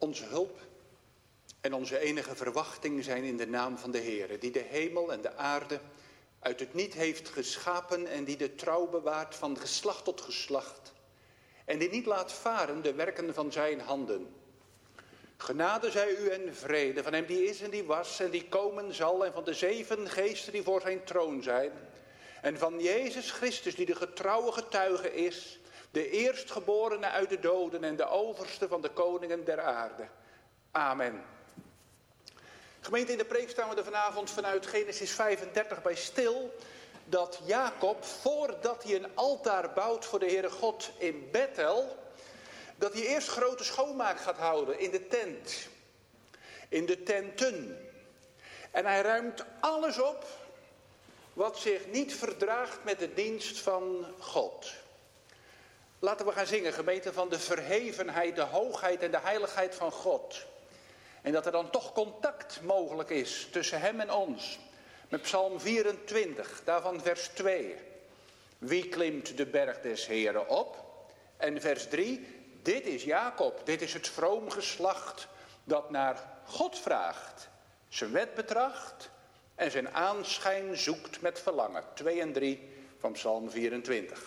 onze hulp en onze enige verwachting zijn in de naam van de Heere, die de hemel en de aarde uit het niet heeft geschapen en die de trouw bewaart van geslacht tot geslacht en die niet laat varen de werken van zijn handen. Genade zij u en vrede van hem die is en die was en die komen zal en van de 7 geesten die voor zijn troon zijn en van Jezus Christus die de getrouwe getuige is, de eerstgeborene uit de doden en de overste van de koningen der aarde. Amen. Gemeente, in de preek staan we er vanavond vanuit Genesis 35 bij stil dat Jacob, voordat hij een altaar bouwt voor de Heere God in Bethel, dat hij eerst grote schoonmaak gaat houden in de tent. In de tenten. En hij ruimt alles op wat zich niet verdraagt met de dienst van God. Laten we gaan zingen, gemeente, van de verhevenheid, de hoogheid en de heiligheid van God. En dat er dan toch contact mogelijk is tussen hem en ons. Met Psalm 24, daarvan vers 2. Wie klimt de berg des Heeren op? En vers 3, dit is Jacob, dit is het vroom geslacht dat naar God vraagt. Zijn wet betracht en zijn aanschijn zoekt met verlangen. 2 en 3 van Psalm 24.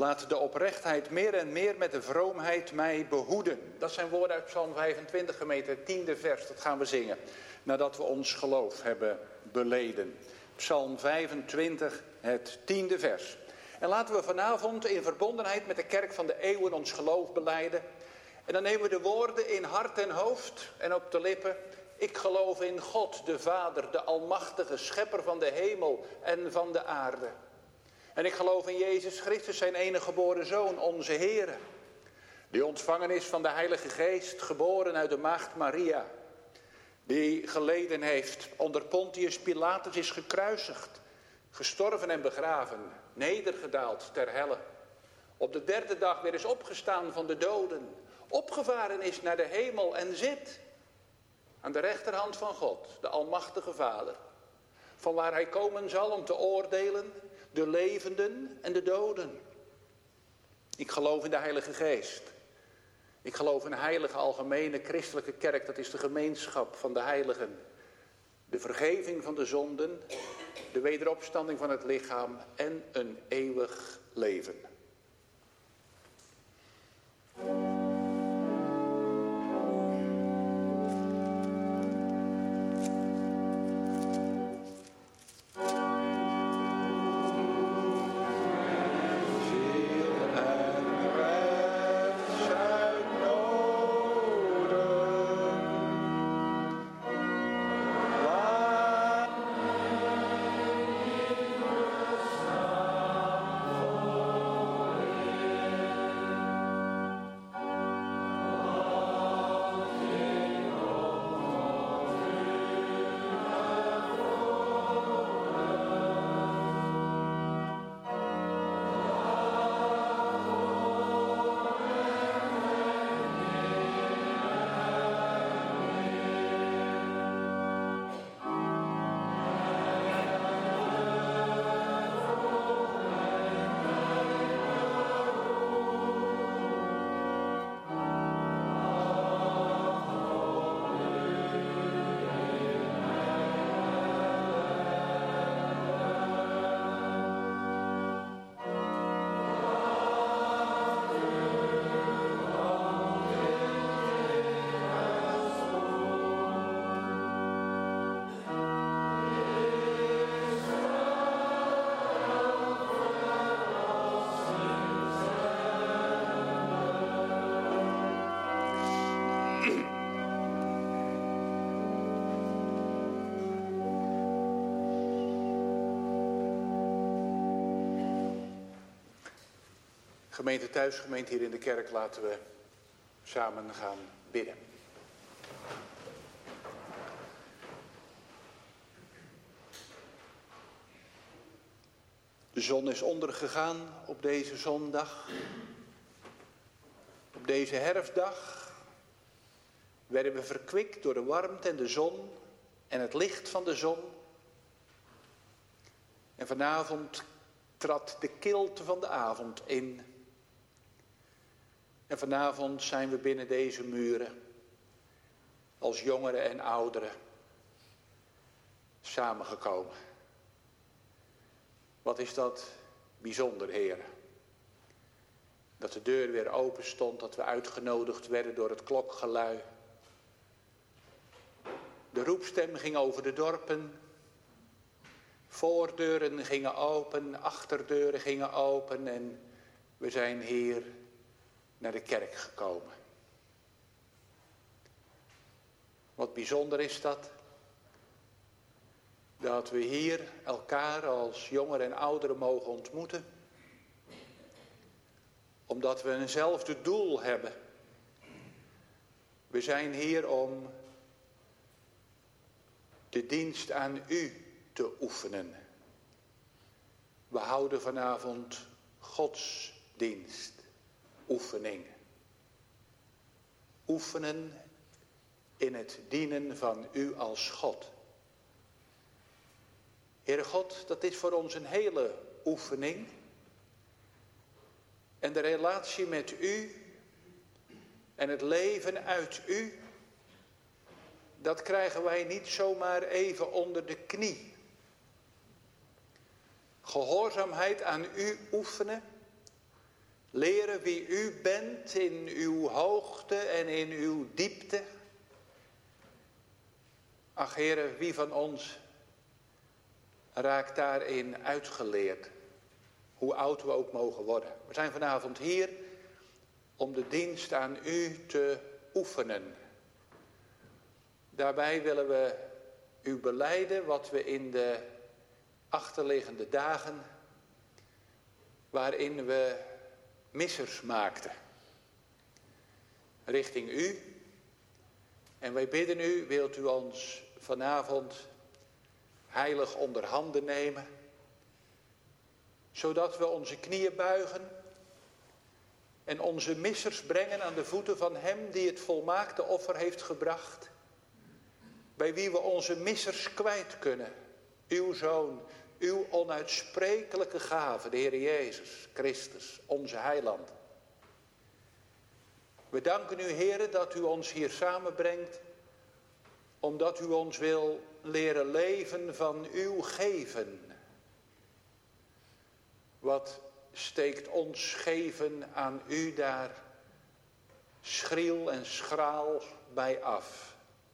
Laat de oprechtheid meer en meer met de vroomheid mij behoeden. Dat zijn woorden uit Psalm 25, gemeente, het 10e vers. Dat gaan we zingen, nadat we ons geloof hebben beleden. Psalm 25, het 10e vers. En laten we vanavond in verbondenheid met de kerk van de eeuwen ons geloof belijden. En dan nemen we de woorden in hart en hoofd en op de lippen. Ik geloof in God, de Vader, de Almachtige, Schepper van de hemel en van de aarde. En ik geloof in Jezus Christus, zijn enige geboren Zoon, onze Heere. Die ontvangen is van de Heilige Geest, geboren uit de maagd Maria. Die geleden heeft, onder Pontius Pilatus is gekruisigd, gestorven en begraven, nedergedaald ter helle. Op de 3e dag weer is opgestaan van de doden, opgevaren is naar de hemel en zit aan de rechterhand van God, de Almachtige Vader. Van waar hij komen zal om te oordelen, de levenden en de doden. Ik geloof in de Heilige Geest. Ik geloof in een heilige algemene christelijke kerk. Dat is de gemeenschap van de heiligen. De vergeving van de zonden. De wederopstanding van het lichaam. En een eeuwig leven. Gemeente thuis, gemeente hier in de kerk, laten we samen gaan bidden. De zon is ondergegaan op deze zondag. Op deze herfstdag werden we verkwikt door de warmte en de zon en het licht van de zon. En vanavond trad de kilte van de avond in. En vanavond zijn we binnen deze muren, als jongeren en ouderen, samengekomen. Wat is dat bijzonder, heren. Dat de deur weer open stond, dat we uitgenodigd werden door het klokgelui. De roepstem ging over de dorpen. Voordeuren gingen open, achterdeuren gingen open en we zijn hier naar de kerk gekomen. Wat bijzonder is dat. Dat we hier elkaar als jongeren en ouderen mogen ontmoeten. Omdat we eenzelfde doel hebben. We zijn hier om de dienst aan u te oefenen. We houden vanavond godsdienst. Oefening. Oefenen in het dienen van u als God. Heere God, dat is voor ons een hele oefening. En de relatie met u en het leven uit u, dat krijgen wij niet zomaar even onder de knie. Gehoorzaamheid aan u oefenen, Leren wie u bent in uw hoogte en in uw diepte. Ach Heere, wie van ons raakt daarin uitgeleerd? Hoe oud we ook mogen worden. We zijn vanavond hier om de dienst aan u te oefenen. Daarbij willen we u belijden wat we in de achterliggende dagen, waarin we missers maakten, richting u. En wij bidden u, wilt u ons vanavond heilig onder handen nemen, zodat we onze knieën buigen en onze missers brengen aan de voeten van hem die het volmaakte offer heeft gebracht, bij wie we onze missers kwijt kunnen. Uw Zoon, uw onuitsprekelijke gave, de Heer Jezus Christus, onze heiland. We danken u, Heere, dat u ons hier samenbrengt, omdat u ons wil leren leven van uw geven. Wat steekt ons geven aan u daar schriel en schraal bij af?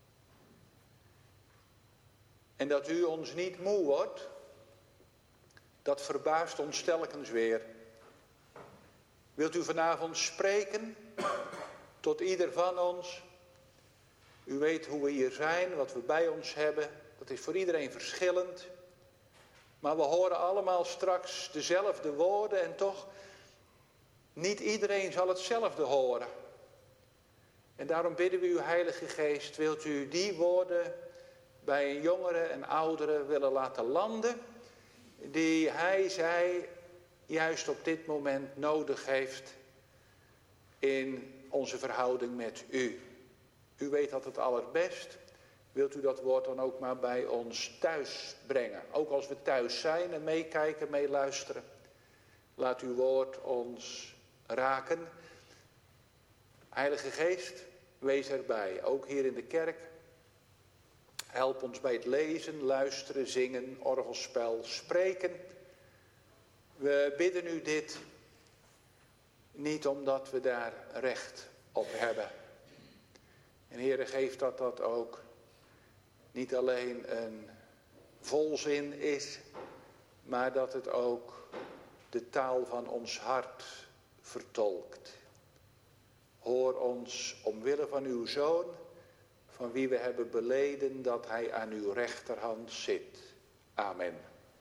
En dat u ons niet moe wordt, dat verbaast ons telkens weer. Wilt u vanavond spreken tot ieder van ons? U weet hoe we hier zijn, wat we bij ons hebben. Dat is voor iedereen verschillend. Maar we horen allemaal straks dezelfde woorden en toch, niet iedereen zal hetzelfde horen. En daarom bidden we u, Heilige Geest, wilt u die woorden bij jongeren en ouderen willen laten landen, die zij juist op dit moment nodig heeft in onze verhouding met u. U weet dat het allerbest. Wilt u dat woord dan ook maar bij ons thuis brengen. Ook als we thuis zijn en meekijken, meeluisteren. Laat uw woord ons raken. Heilige Geest, wees erbij. Ook hier in de kerk. Help ons bij het lezen, luisteren, zingen, orgelspel, spreken. We bidden u dit niet omdat we daar recht op hebben. En Heere, geef dat ook niet alleen een volzin is, maar dat het ook de taal van ons hart vertolkt. Hoor ons omwille van uw Zoon, van wie we hebben beleden dat hij aan uw rechterhand zit. Amen.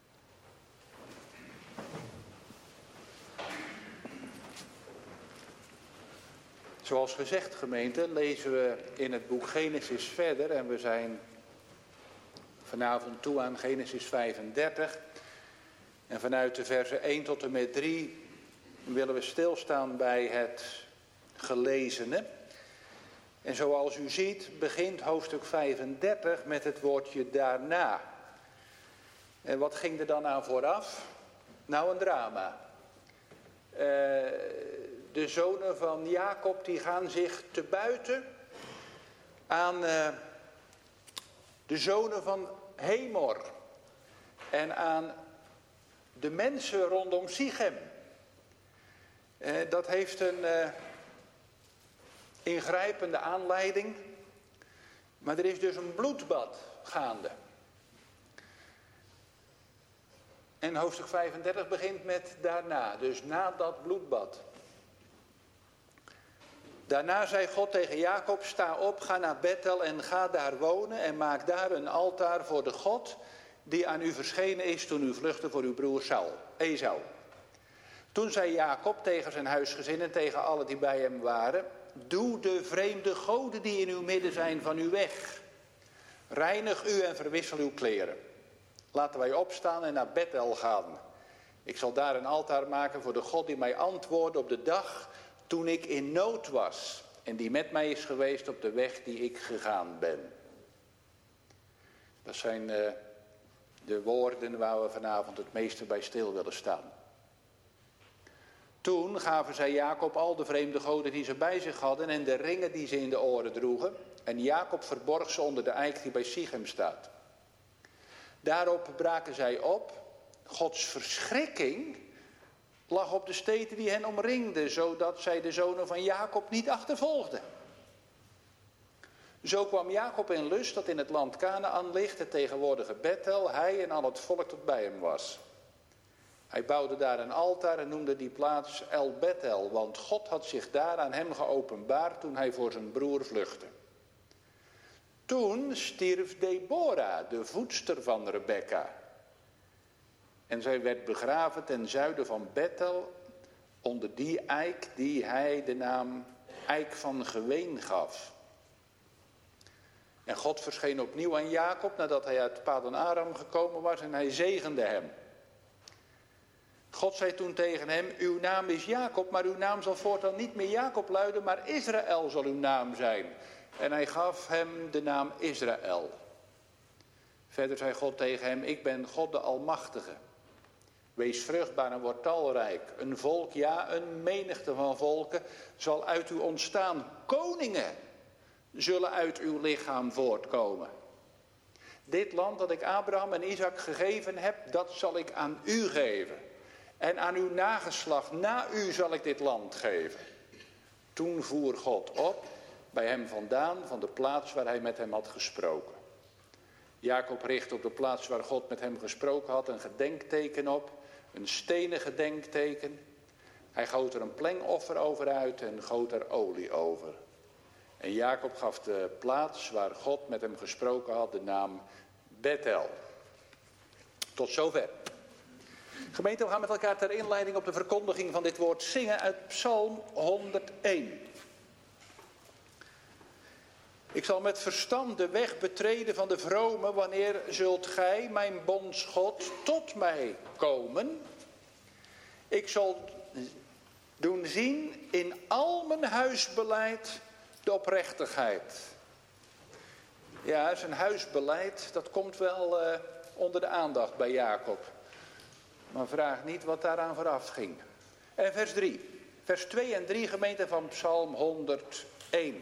Zoals gezegd, gemeente, lezen we in het boek Genesis verder en we zijn vanavond toe aan Genesis 35. En vanuit de versen 1 tot en met 3 willen we stilstaan bij het gelezene. En zoals u ziet begint hoofdstuk 35 met het woordje daarna. En wat ging er dan aan vooraf? Nou, een drama. De zonen van Jacob die gaan zich te buiten aan de zonen van Hemor. En aan de mensen rondom Sichem. Dat heeft een ingrijpende aanleiding. Maar er is dus een bloedbad gaande. En hoofdstuk 35 begint met daarna, dus na dat bloedbad. Daarna zei God tegen Jacob, sta op, ga naar Bethel en ga daar wonen en maak daar een altaar voor de God die aan u verschenen is toen u vluchtte voor uw broer Esau. Toen zei Jacob tegen zijn huisgezin en tegen allen die bij hem waren, doe de vreemde goden die in uw midden zijn van u weg. Reinig u en verwissel uw kleren. Laten wij opstaan en naar Bethel gaan. Ik zal daar een altaar maken voor de God die mij antwoordde op de dag toen ik in nood was. En die met mij is geweest op de weg die ik gegaan ben. Dat zijn de woorden waar we vanavond het meeste bij stil willen staan. Toen gaven zij Jacob al de vreemde goden die ze bij zich hadden en de ringen die ze in de oren droegen. En Jacob verborg ze onder de eik die bij Sichem staat. Daarop braken zij op. Gods verschrikking lag op de steden die hen omringden, zodat zij de zonen van Jacob niet achtervolgden. Zo kwam Jacob in lust dat in het land Kanaan ligt, het tegenwoordige Bethel, hij en al het volk dat bij hem was. Hij bouwde daar een altaar en noemde die plaats El Bethel, want God had zich daar aan hem geopenbaard toen hij voor zijn broer vluchtte. Toen stierf Deborah, de voedster van Rebekka. En zij werd begraven ten zuiden van Bethel, onder die eik die hij de naam Eik van Geween gaf. En God verscheen opnieuw aan Jacob nadat hij uit Padan Aram gekomen was en hij zegende hem. God zei toen tegen hem, uw naam is Jacob, maar uw naam zal voortaan niet meer Jacob luiden, maar Israël zal uw naam zijn. En hij gaf hem de naam Israël. Verder zei God tegen hem, ik ben God de Almachtige. Wees vruchtbaar en word talrijk. Een volk, ja, een menigte van volken zal uit u ontstaan. Koningen zullen uit uw lichaam voortkomen. Dit land dat ik Abraham en Isaac gegeven heb, dat zal ik aan u geven. En aan uw nageslacht, na u zal ik dit land geven. Toen voer God op, bij hem vandaan, van de plaats waar hij met hem had gesproken. Jacob richtte op de plaats waar God met hem gesproken had een gedenkteken op, een stenen gedenkteken. Hij goot er een plengoffer over uit en goot er olie over. En Jacob gaf de plaats waar God met hem gesproken had de naam Bethel. Tot zover. Gemeente, we gaan met elkaar ter inleiding op de verkondiging van dit woord zingen uit Psalm 101. Ik zal met verstand de weg betreden van de vrome, wanneer zult gij, mijn bondsgod, tot mij komen? Ik zal doen zien in al mijn huisbeleid de oprechtigheid. Ja, zijn huisbeleid, dat komt wel onder de aandacht bij Jacob. Maar vraag niet wat daaraan vooraf ging. En vers 3. Vers 2 en 3, gemeente van Psalm 101.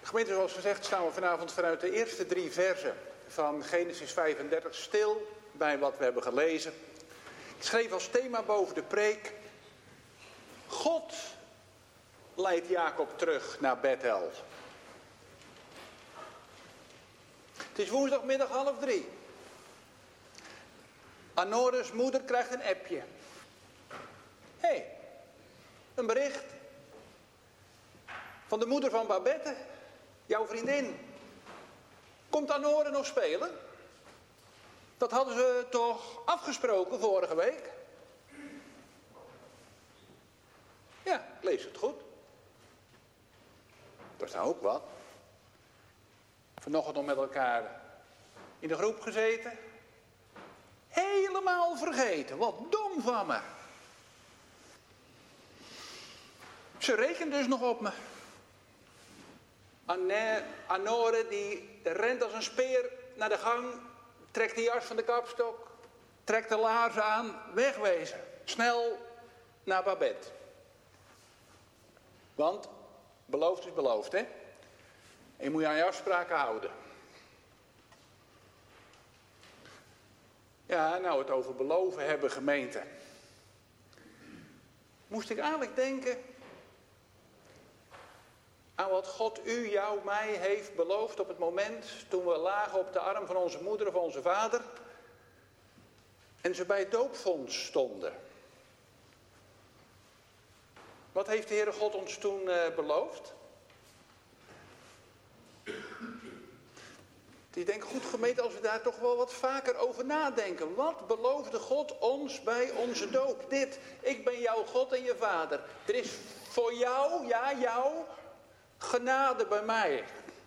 Gemeente, zoals gezegd staan we vanavond vanuit de eerste 3 versen van Genesis 35 stil bij wat we hebben gelezen. Ik schreef als thema boven de preek: God leidt Jacob terug naar Bethel. Het is woensdagmiddag 2:30. Anore's moeder krijgt een appje. Hé, een bericht van de moeder van Babette, jouw vriendin. Komt Anore nog spelen? Dat hadden ze toch afgesproken vorige week? Ja, ik lees het goed. Dat is nou ook wat. Vanochtend nog met elkaar in de groep gezeten. Helemaal vergeten. Wat dom van me. Ze rekent dus nog op me. Anore die rent als een speer naar de gang. Trekt de jas van de kapstok. Trekt de laarzen aan. Wegwezen. Snel naar Babette. Want beloofd is beloofd, hè? En je moet je aan je afspraken houden. Ja, nou het over beloven hebben, gemeente. Moest ik eigenlijk denken aan wat God u, jou, mij heeft beloofd op het moment toen we lagen op de arm van onze moeder of onze vader en ze bij het doopvont stonden. Wat heeft de Heere God ons toen beloofd? Ik denk, goed gemeente, als we daar toch wel wat vaker over nadenken. Wat beloofde God ons bij onze doop? Dit, ik ben jouw God en je vader. Er is voor jou, ja, jou, genade bij mij.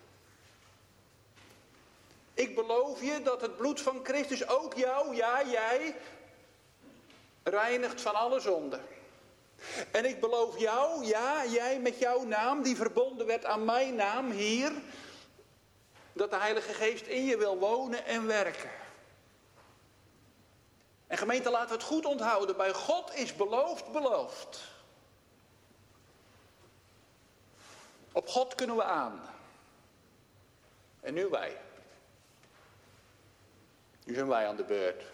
Ik beloof je dat het bloed van Christus ook jou, ja, jij, reinigt van alle zonde. En ik beloof jou, ja, jij met jouw naam, die verbonden werd aan mijn naam hier, dat de Heilige Geest in je wil wonen en werken. En gemeente, laten we het goed onthouden. Bij God is beloofd, beloofd. Op God kunnen we aan. En nu wij. Nu zijn wij aan de beurt.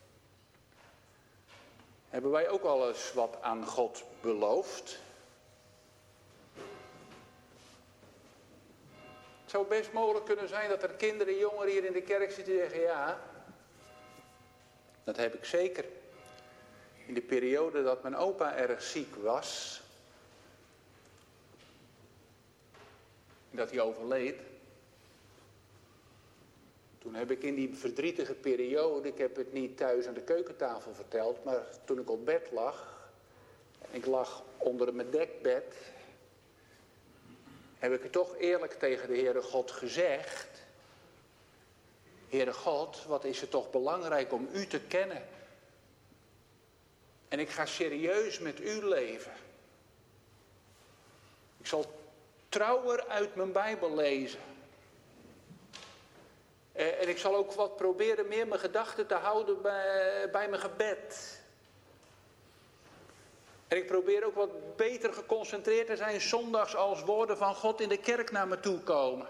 Hebben wij ook al eens wat aan God beloofd? Het zou best mogelijk kunnen zijn dat er kinderen en jongeren hier in de kerk zitten die zeggen, ja, dat heb ik zeker. In de periode dat mijn opa erg ziek was, en dat hij overleed, toen heb ik in die verdrietige periode, ik heb het niet thuis aan de keukentafel verteld, maar toen ik op bed lag, en ik lag onder mijn dekbed, heb ik het toch eerlijk tegen de Heere God gezegd. Heere God, wat is het toch belangrijk om u te kennen. En ik ga serieus met u leven. Ik zal trouwer uit mijn Bijbel lezen. En ik zal ook wat proberen meer mijn gedachten te houden bij mijn gebed. En ik probeer ook wat beter geconcentreerd te zijn zondags als woorden van God in de kerk naar me toe komen.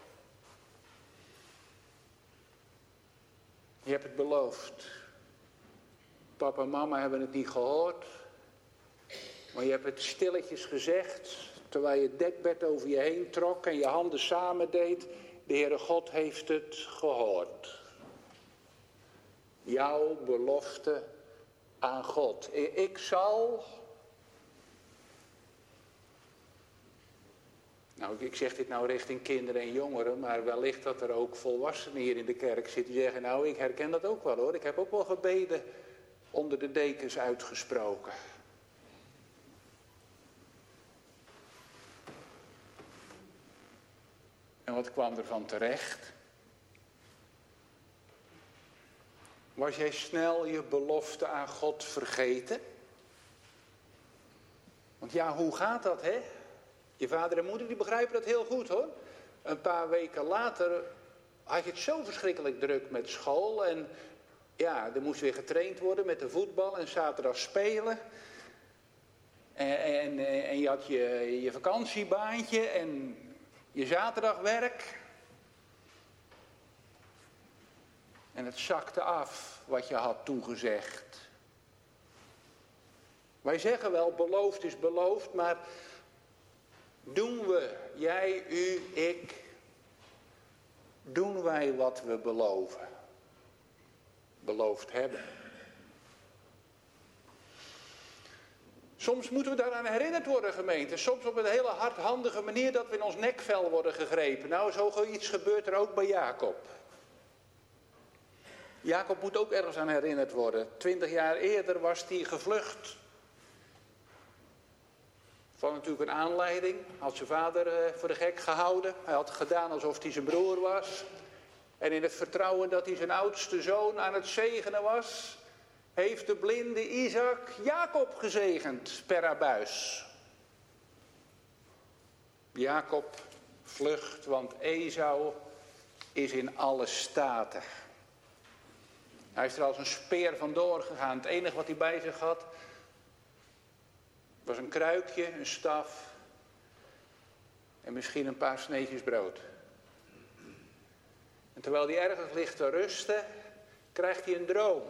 Je hebt het beloofd. Papa en mama hebben het niet gehoord. Maar je hebt het stilletjes gezegd, terwijl je het dekbed over je heen trok en je handen samen deed. De Heere God heeft het gehoord. Jouw belofte aan God. Ik zal... Nou, ik zeg dit nou richting kinderen en jongeren, maar wellicht dat er ook volwassenen hier in de kerk zitten die zeggen, nou, ik herken dat ook wel hoor. Ik heb ook wel gebeden onder de dekens uitgesproken. En wat kwam er van terecht? Was jij snel je belofte aan God vergeten? Want ja, hoe gaat dat, hè? Je vader en moeder die begrijpen dat heel goed, hoor. Een paar weken later had je het zo verschrikkelijk druk met school. En ja, er moest weer getraind worden met de voetbal en zaterdag spelen. En je had je vakantiebaantje en je zaterdagwerk. En het zakte af wat je had toegezegd. Wij zeggen wel, beloofd is beloofd, maar doen we, jij, u, ik, doen wij wat we beloven? Beloofd hebben. Soms moeten we daaraan herinnerd worden, gemeente. Soms op een hele hardhandige manier dat we in ons nekvel worden gegrepen. Nou, zoiets gebeurt er ook bij Jacob. Jacob moet ook ergens aan herinnerd worden. 20 jaar eerder was hij gevlucht. Van natuurlijk een aanleiding. Had zijn vader voor de gek gehouden. Hij had gedaan alsof hij zijn broer was. En in het vertrouwen dat hij zijn oudste zoon aan het zegenen was, heeft de blinde Isaac Jacob gezegend per abuis. Jacob vlucht, want Esau is in alle staten. Hij is er als een speer vandoor gegaan. Het enige wat hij bij zich had was een kruikje, een staf en misschien een paar sneetjes brood. En terwijl hij ergens ligt te rusten, krijgt hij een droom.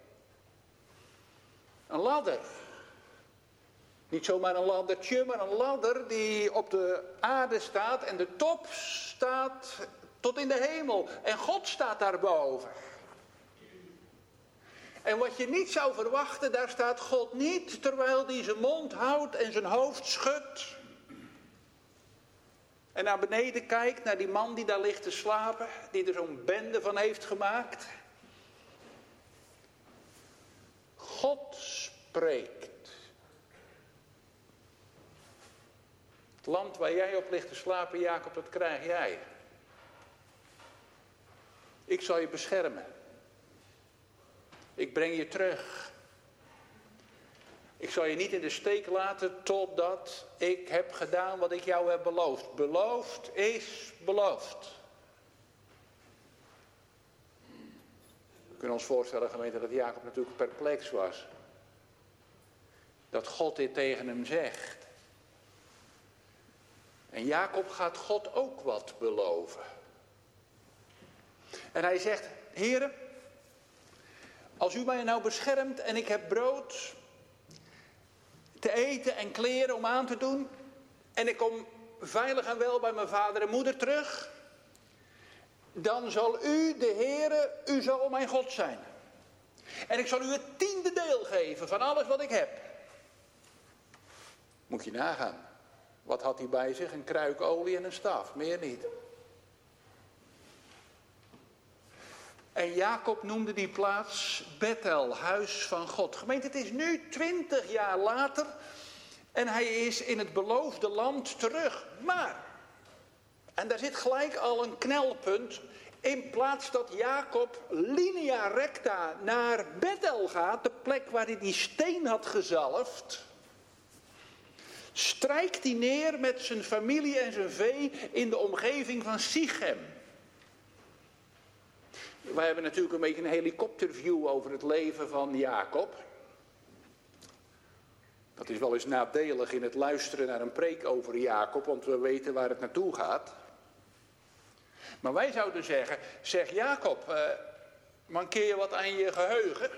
Een ladder. Niet zomaar een laddertje, maar een ladder die op de aarde staat en de top staat tot in de hemel. En God staat daarboven. En wat je niet zou verwachten, daar staat God niet terwijl hij zijn mond houdt en zijn hoofd schudt. En naar beneden kijkt, naar die man die daar ligt te slapen, die er zo'n bende van heeft gemaakt. God spreekt. Het land waar jij op ligt te slapen, Jacob, dat krijg jij. Ik zal je beschermen. Ik breng je terug. Ik zal je niet in de steek laten totdat ik heb gedaan wat ik jou heb beloofd. Beloofd is beloofd. We kunnen ons voorstellen, gemeente, dat Jacob natuurlijk perplex was. Dat God dit tegen hem zegt. En Jacob gaat God ook wat beloven. En hij zegt, Heere, als u mij nou beschermt en ik heb brood te eten en kleren om aan te doen, en ik kom veilig en wel bij mijn vader en moeder terug, dan zal u, de Heere, u zal mijn God zijn. En ik zal u het 10e deel geven van alles wat ik heb. Moet je nagaan. Wat had hij bij zich? Een kruik olie en een staf, meer niet. En Jacob noemde die plaats Bethel, huis van God. Gemeente, het is nu 20 jaar later en hij is in het beloofde land terug. Maar, en daar zit gelijk al een knelpunt, in plaats dat Jacob linea recta naar Bethel gaat, de plek waar hij die steen had gezalfd, strijkt hij neer met zijn familie en zijn vee in de omgeving van Sichem. Wij hebben natuurlijk een beetje een helikopterview over het leven van Jacob. Dat is wel eens nadelig in het luisteren naar een preek over Jacob, want we weten waar het naartoe gaat. Maar wij zouden zeggen, zeg Jacob, mankeer je wat aan je geheugen?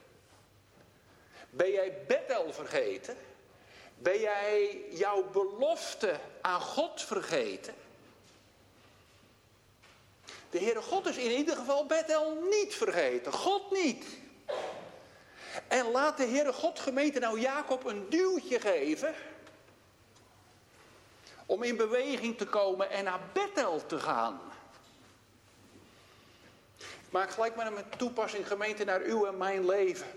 Ben jij Bethel vergeten? Ben jij jouw belofte aan God vergeten? De Heere God is in ieder geval Bethel niet vergeten. God niet. En laat de Heere God, gemeente, nou Jacob een duwtje geven om in beweging te komen en naar Bethel te gaan. Ik maak gelijk maar een toepassing, gemeente, naar uw en mijn leven.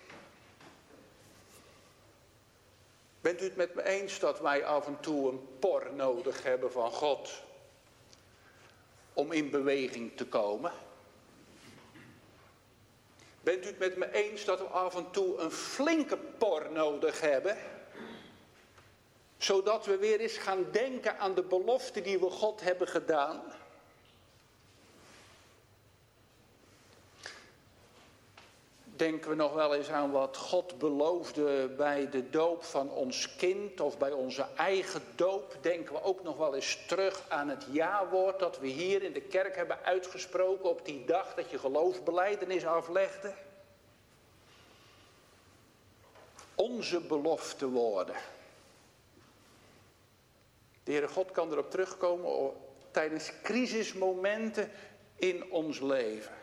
Bent u het met me eens dat wij af en toe een por nodig hebben van God om in beweging te komen? Bent u het met me eens dat we af en toe een flinke por nodig hebben, zodat we weer eens gaan denken aan de belofte die we God hebben gedaan? Denken we nog wel eens aan wat God beloofde bij de doop van ons kind of bij onze eigen doop? Denken we ook nog wel eens terug aan het ja-woord dat we hier in de kerk hebben uitgesproken op die dag dat je geloofsbelijdenis aflegde? Onze beloftewoorden. De Heere God kan erop terugkomen tijdens crisismomenten in ons leven.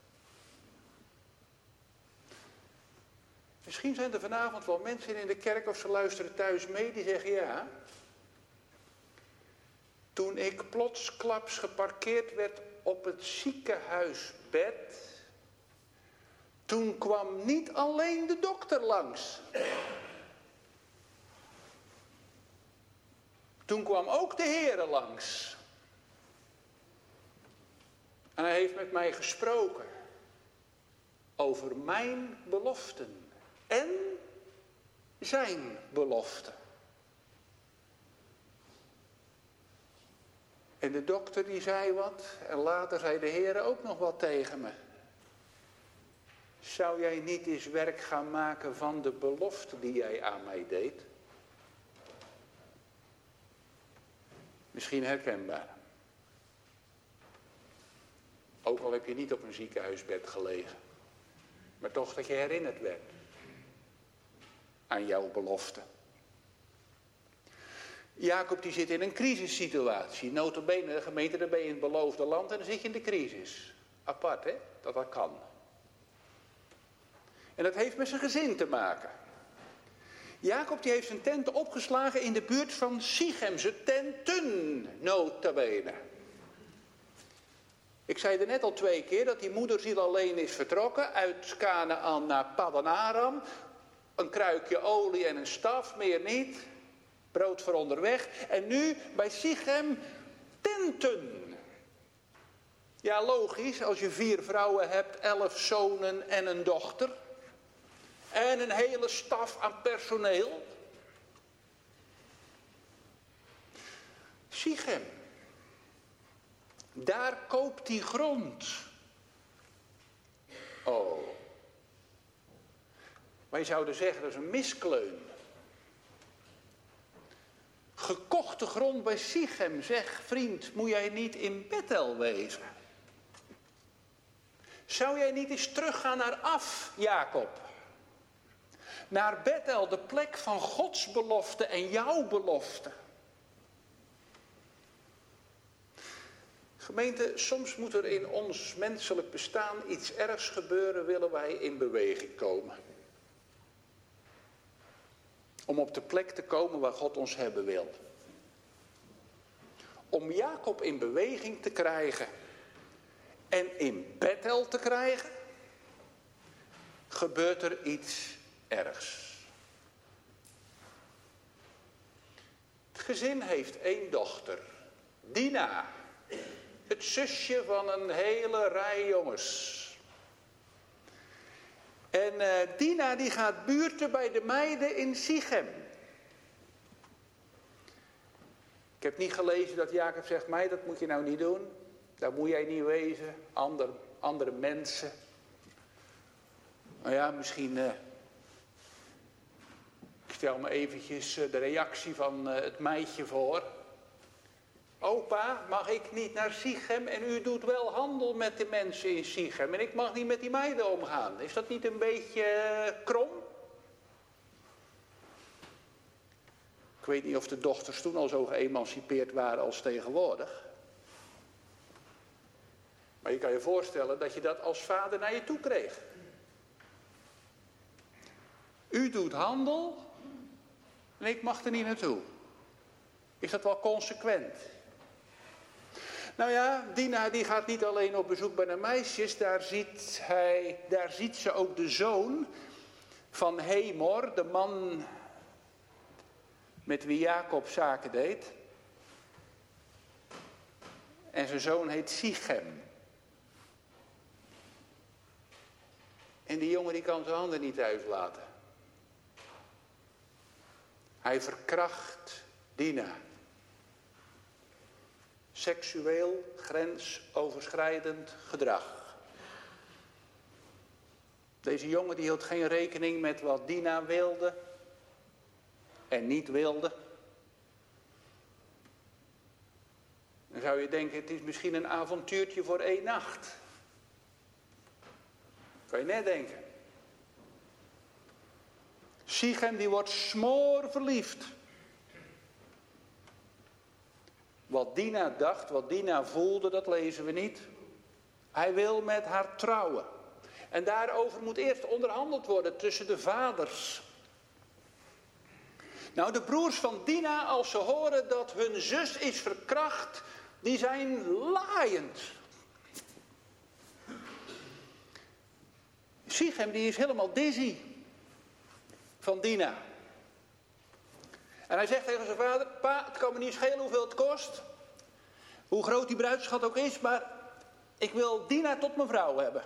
Misschien zijn er vanavond wel mensen in de kerk of ze luisteren thuis mee die zeggen ja. Toen ik plotsklaps geparkeerd werd op het ziekenhuisbed, toen kwam niet alleen de dokter langs. Toen kwam ook de Heere langs. En hij heeft met mij gesproken over mijn beloften. En zijn belofte. En de dokter die zei wat. En later zei de Heer ook nog wat tegen me. Zou jij niet eens werk gaan maken van de belofte die jij aan mij deed? Misschien herkenbaar. Ook al heb je niet op een ziekenhuisbed gelegen. Maar toch dat je herinnerd werd. Aan jouw belofte. Jacob die zit in een crisissituatie. Nota bene de gemeente, dan ben je in het beloofde land en dan zit je in de crisis. Apart hè, dat kan. En dat heeft met zijn gezin te maken. Jacob die heeft zijn tenten opgeslagen in de buurt van Sichem. Zijn tenten, nota bene. Ik zei er net al 2 keer dat die moederziel alleen is vertrokken uit Kanaan naar Paddan Aram. Een kruikje olie en een staf, meer niet. Brood voor onderweg. En nu bij Sichem tenten. Ja, logisch, als je 4 vrouwen hebt, 11 zonen en een dochter. En een hele staf aan personeel. Sichem. Daar koopt hij grond. Oh. Wij zouden zeggen, dat is een miskleun. Gekochte grond bij Sichem, zeg vriend, moet jij niet in Bethel wezen? Zou jij niet eens teruggaan naar Af, Jacob? Naar Bethel, de plek van Gods belofte en jouw belofte. Gemeente, soms moet er in ons menselijk bestaan iets ergs gebeuren, willen wij in beweging komen. Om op de plek te komen waar God ons hebben wil. Om Jacob in beweging te krijgen en in Bethel te krijgen, gebeurt er iets ergs. Het gezin heeft 1 dochter, Dina. Het zusje van een hele rij jongens. En Dina die gaat buurten bij de meiden in Sichem. Ik heb niet gelezen dat Jacob zegt, meid, dat moet je nou niet doen. Daar moet jij niet wezen. Andere mensen. Nou ja, misschien... ik stel me eventjes de reactie van het meisje voor. Opa, mag ik niet naar Sichem en u doet wel handel met de mensen in Sichem en ik mag niet met die meiden omgaan. Is dat niet een beetje krom? Ik weet niet of de dochters toen al zo geëmancipeerd waren als tegenwoordig. Maar je kan je voorstellen dat je dat als vader naar je toe kreeg. U doet handel en ik mag er niet naartoe. Is dat wel consequent? Nou ja, Dina die gaat niet alleen op bezoek bij de meisjes. Daar ziet ze ook de zoon van Hemor, de man met wie Jacob zaken deed. En zijn zoon heet Sichem. En die jongen die kan zijn handen niet uitlaten. Hij verkracht Dina. Seksueel grensoverschrijdend gedrag. Deze jongen die hield geen rekening met wat Dina wilde en niet wilde. Dan zou je denken, het is misschien een avontuurtje voor 1 nacht. Kan je net denken. Sichem die wordt smoorverliefd. Wat Dina dacht, wat Dina voelde, dat lezen we niet. Hij wil met haar trouwen. En daarover moet eerst onderhandeld worden tussen de vaders. Nou, de broers van Dina, als ze horen dat hun zus is verkracht, die zijn laaiend. Sichem die is helemaal dizzy van Dina. En hij zegt tegen zijn vader, pa, het kan me niet schelen hoeveel het kost. Hoe groot die bruidsschat ook is, maar ik wil Dina tot mijn vrouw hebben.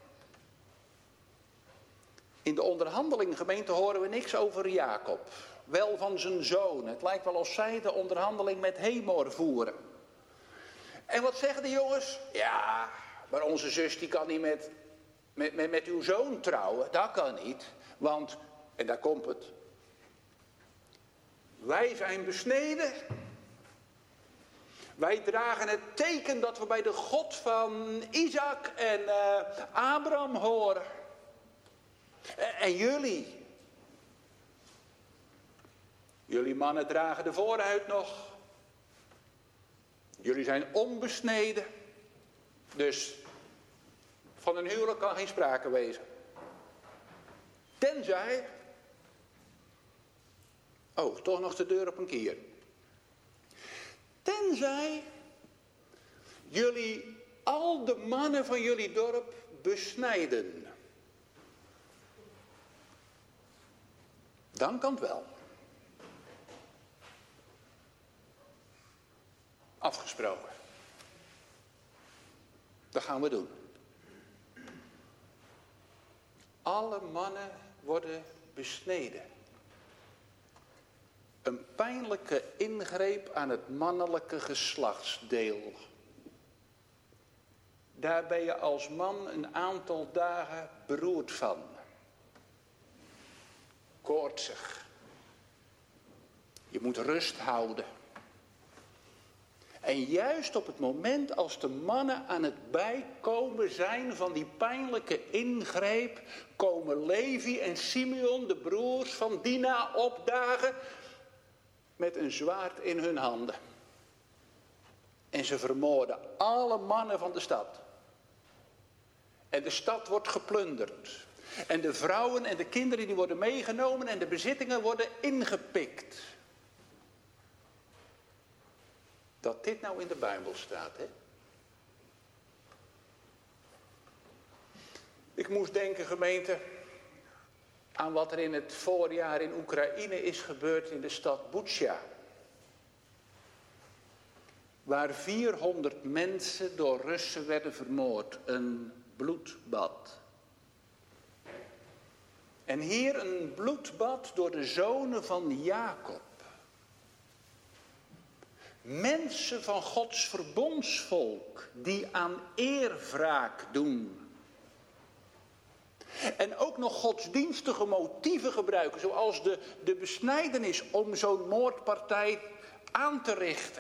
In de onderhandeling, gemeente, horen we niks over Jacob. Wel van zijn zoon. Het lijkt wel of zij de onderhandeling met Hemor voeren. En wat zeggen de jongens? Ja, maar onze zus die kan niet met uw zoon trouwen. Dat kan niet. Want, en daar komt het. Wij zijn besneden. Wij dragen het teken dat we bij de God van Isaac en Abraham horen. En jullie. Jullie mannen dragen de voorhuid nog. Jullie zijn onbesneden. Dus van een huwelijk kan geen sprake wezen. Tenzij... Oh, toch nog de deur op een kier. Tenzij jullie al de mannen van jullie dorp besnijden. Dan kan het wel. Afgesproken. Dat gaan we doen. Alle mannen worden besneden. Een pijnlijke ingreep aan het mannelijke geslachtsdeel. Daar ben je als man een aantal dagen beroerd van. Koortsig. Je moet rust houden. En juist op het moment als de mannen aan het bijkomen zijn van die pijnlijke ingreep, komen Levi en Simeon, de broers van Dina, opdagen met een zwaard in hun handen. En ze vermoorden alle mannen van de stad. En de stad wordt geplunderd. En de vrouwen en de kinderen die worden meegenomen en de bezittingen worden ingepikt. Dat dit nou in de Bijbel staat, hè? Ik moest denken, gemeente, aan wat er in het voorjaar in Oekraïne is gebeurd in de stad Butsja. Waar 400 mensen door Russen werden vermoord. Een bloedbad. En hier een bloedbad door de zonen van Jacob. Mensen van Gods verbondsvolk die aan eerwraak doen. En ook nog godsdienstige motieven gebruiken, zoals de besnijdenis om zo'n moordpartij aan te richten.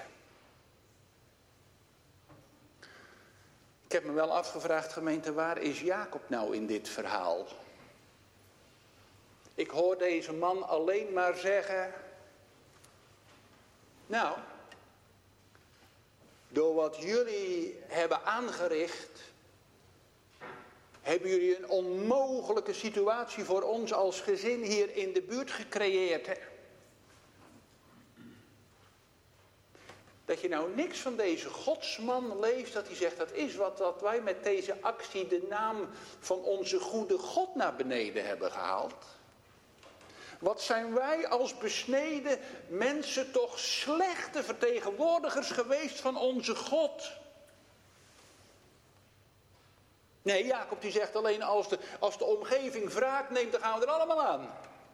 Ik heb me wel afgevraagd, gemeente, waar is Jacob nou in dit verhaal? Ik hoor deze man alleen maar zeggen, nou, door wat jullie hebben aangericht, hebben jullie een onmogelijke situatie voor ons als gezin hier in de buurt gecreëerd. Hè? Dat je nou niks van deze godsman leest, dat hij zegt, dat is wat wij met deze actie de naam van onze goede God naar beneden hebben gehaald. Wat zijn wij als besneden mensen toch slechte vertegenwoordigers geweest van onze God. Nee, Jacob die zegt alleen als de omgeving wraak neemt, dan gaan we er allemaal aan.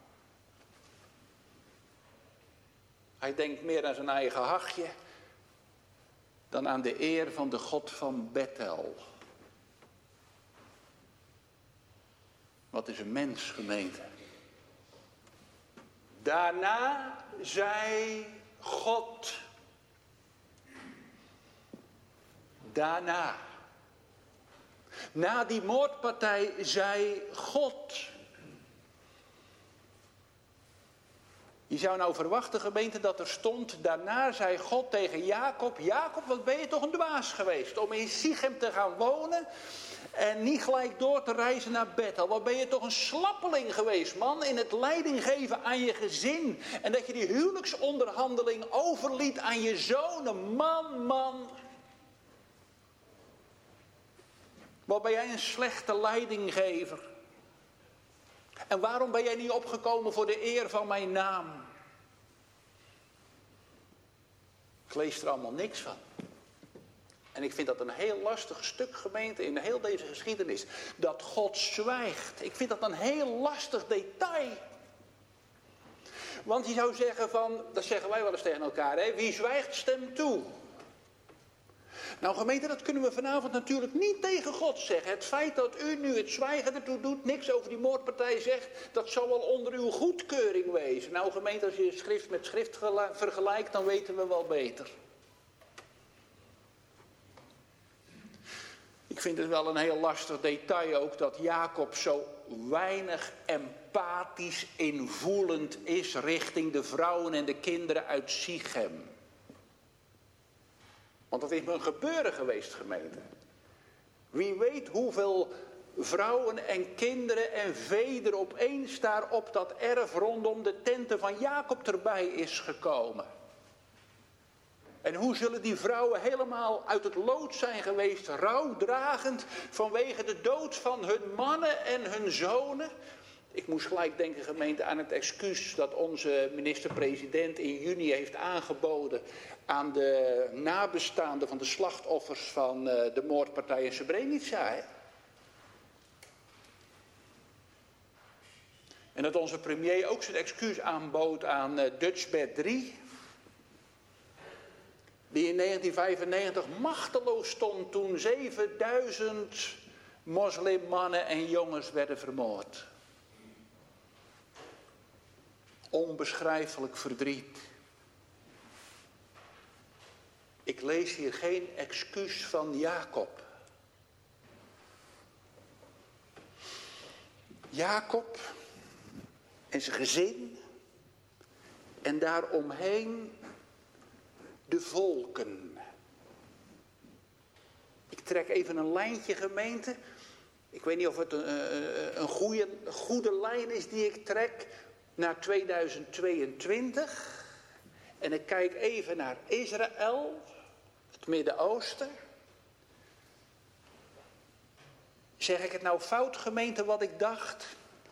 Hij denkt meer aan zijn eigen hachje dan aan de eer van de God van Bethel. Wat is een mens, gemeente? Daarna zei God. Daarna. Na die moordpartij zei God. Je zou nou verwachten, gemeente, dat er stond. Daarna zei God tegen Jacob. Jacob, wat ben je toch een dwaas geweest om in Sichem te gaan wonen. En niet gelijk door te reizen naar Bethel. Wat ben je toch een slappeling geweest, man. In het leiding geven aan je gezin. En dat je die huwelijksonderhandeling overliet aan je zonen. Man. Wat ben jij een slechte leidinggever. En waarom ben jij niet opgekomen voor de eer van mijn naam? Ik lees er allemaal niks van. En ik vind dat een heel lastig stuk, gemeente, in heel deze geschiedenis. Dat God zwijgt. Ik vind dat een heel lastig detail. Want je zou zeggen van, dat zeggen wij wel eens tegen elkaar, hè? Wie zwijgt stemt toe. Nou gemeente, dat kunnen we vanavond natuurlijk niet tegen God zeggen. Het feit dat u nu het zwijgen ertoe doet, niks over die moordpartij zegt, dat zal wel onder uw goedkeuring wezen. Nou gemeente, als je schrift met schrift vergelijkt, dan weten we wel beter. Ik vind het wel een heel lastig detail ook dat Jacob zo weinig empathisch invoelend is richting de vrouwen en de kinderen uit Sichem. Want dat is me een gebeuren geweest, gemeente. Wie weet hoeveel vrouwen en kinderen en vee er opeens daar op dat erf rondom de tenten van Jacob erbij is gekomen. En hoe zullen die vrouwen helemaal uit het lood zijn geweest, rouwdragend vanwege de dood van hun mannen en hun zonen. Ik moest gelijk denken, gemeente, aan het excuus dat onze minister-president in juni heeft aangeboden aan de nabestaanden van de slachtoffers van de moordpartij in Srebrenica. Hè? En dat onze premier ook zijn excuus aanbood aan Dutchbed 3. Die in 1995 machteloos stond toen 7000 moslimmannen en jongens werden vermoord. Onbeschrijfelijk verdriet. Ik lees hier geen excuus van Jacob. Jacob en zijn gezin en daaromheen de volken. Ik trek even een lijntje, gemeente. Ik weet niet of het een goede lijn is die ik trek naar 2022. En ik kijk even naar Israël, het Midden-Oosten. Zeg ik het nou fout, gemeente, wat ik dacht?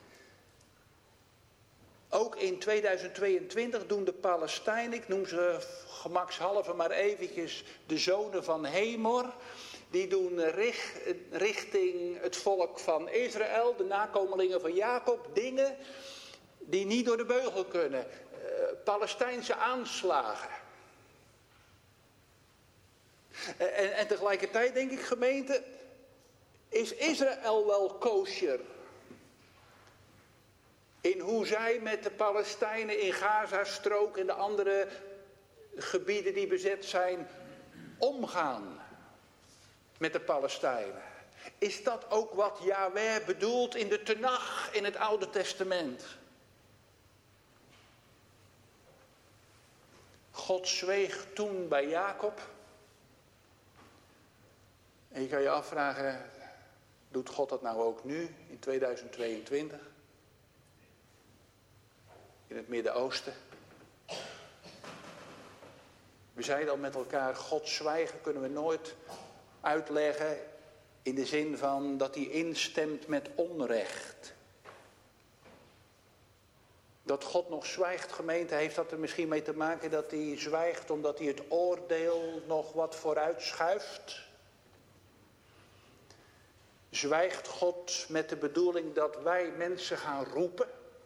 Ook in 2022 doen de Palestijnen, ik noem ze gemakshalve maar eventjes de zonen van Hemor. Die doen richting het volk van Israël, de nakomelingen van Jacob, dingen die niet door de beugel kunnen. Palestijnse aanslagen. En tegelijkertijd denk ik, gemeente, is Israël wel kosher in hoe zij met de Palestijnen in Gazastrook en de andere gebieden die bezet zijn omgaan met de Palestijnen? Is dat ook wat Yahweh bedoelt in de Tenach in het Oude Testament? God zweeg toen bij Jacob. En je kan je afvragen, doet God dat nou ook nu in 2022? In het Midden-Oosten? We zeiden al met elkaar, God zwijgen kunnen we nooit uitleggen in de zin van dat hij instemt met onrecht. Dat God nog zwijgt, gemeente, heeft dat er misschien mee te maken dat hij zwijgt omdat hij het oordeel nog wat vooruit schuift? Zwijgt God met de bedoeling dat wij mensen gaan roepen?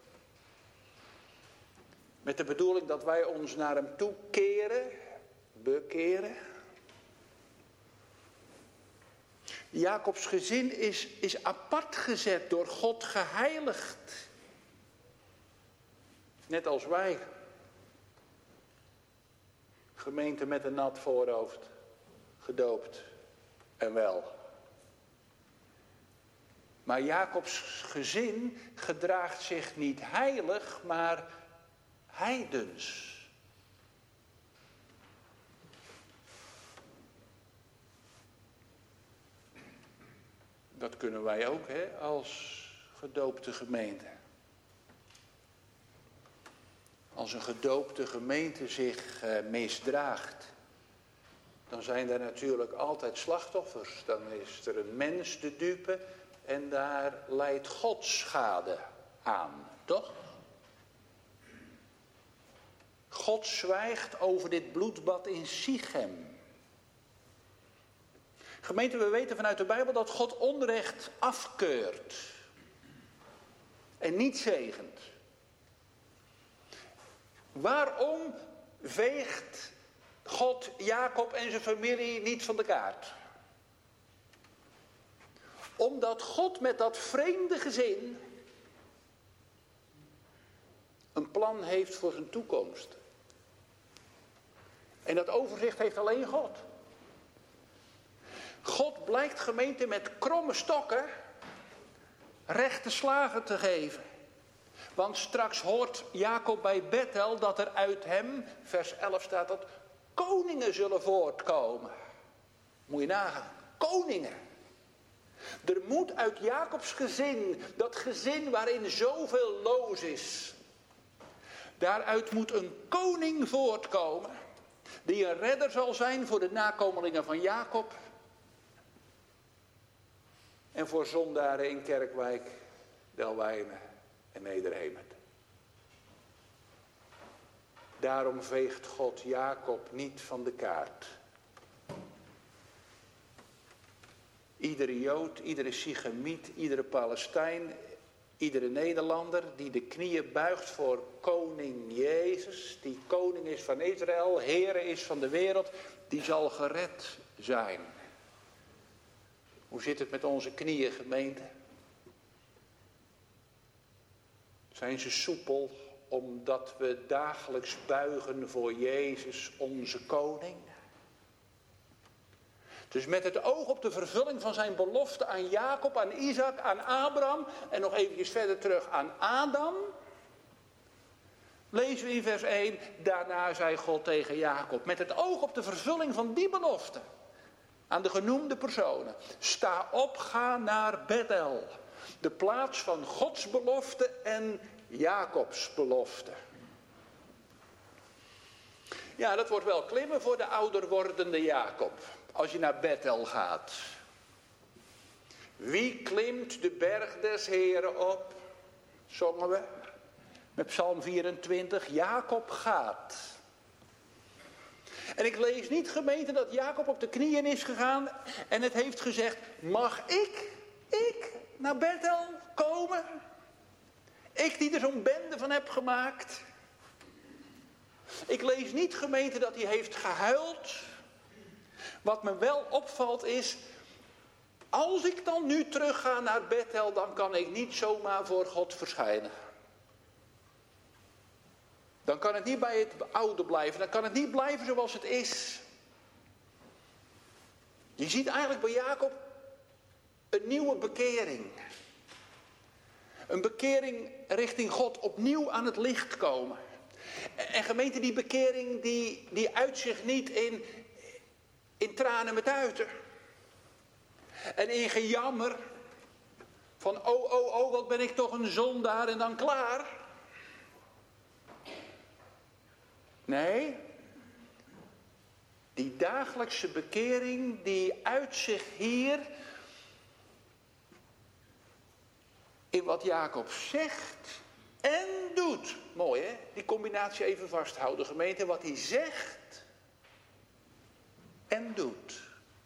Met de bedoeling dat wij ons naar hem toe bekeren? Jacobs gezin is apart gezet, door God geheiligd. Net als wij. Gemeente met een nat voorhoofd, gedoopt en wel. Maar Jacobs gezin gedraagt zich niet heilig, maar heidens. Dat kunnen wij ook, als gedoopte gemeente. Als een gedoopte gemeente zich misdraagt, dan zijn er natuurlijk altijd slachtoffers. Dan is er een mens de dupe en daar leidt God schade aan, toch? God zwijgt over dit bloedbad in Sichem. Gemeente, we weten vanuit de Bijbel dat God onrecht afkeurt en niet zegent. Waarom veegt God Jacob en zijn familie niet van de kaart? Omdat God met dat vreemde gezin een plan heeft voor zijn toekomst. En dat overzicht heeft alleen God. God blijkt, gemeente, met kromme stokken rechte slagen te geven. Want straks hoort Jacob bij Bethel dat er uit hem, vers 11 staat dat, koningen zullen voortkomen. Moet je nagaan, koningen. Er moet uit Jacobs gezin, dat gezin waarin zoveel loos is, daaruit moet een koning voortkomen, die een redder zal zijn voor de nakomelingen van Jacob en voor zondaren in Kerkwijk, Delwijnen en Nederhemert. Daarom veegt God Jacob niet van de kaart. Iedere Jood, iedere Sichemiet, iedere Palestijn, iedere Nederlander die de knieën buigt voor koning Jezus, die koning is van Israël, Heere is van de wereld, die zal gered zijn. Hoe zit het met onze knieën, gemeente? Zijn ze soepel omdat we dagelijks buigen voor Jezus, onze koning? Dus met het oog op de vervulling van zijn belofte aan Jacob, aan Isaac, aan Abraham en nog eventjes verder terug aan Adam, lezen we in vers 1, daarna zei God tegen Jacob, met het oog op de vervulling van die belofte aan de genoemde personen, sta op, ga naar Bethel, de plaats van Gods belofte en Jacobs belofte. Ja, dat wordt wel klimmen voor de ouder wordende Jacob, als je naar Bethel gaat. Wie klimt de berg des Heren op? Zongen we met Psalm 24, Jacob gaat. En ik lees niet, gemeente, dat Jacob op de knieën is gegaan en het heeft gezegd, mag ik naar Bethel komen? Ik die er zo'n bende van heb gemaakt. Ik lees niet, gemeente, dat hij heeft gehuild. Wat me wel opvalt is, als ik dan nu terug ga naar Bethel, dan kan ik niet zomaar voor God verschijnen. Dan kan het niet bij het oude blijven, dan kan het niet blijven zoals het is. Je ziet eigenlijk bij Jacob een nieuwe bekering. Een bekering richting God, opnieuw aan het licht komen. En gemeente, die bekering die uit zich niet in tranen met uiten. En in gejammer van oh, wat ben ik toch een zondaar en dan klaar. Nee, die dagelijkse bekering die uit zich hier in wat Jacob zegt en doet. Mooi hè, die combinatie even vasthouden gemeente, wat hij zegt en doet.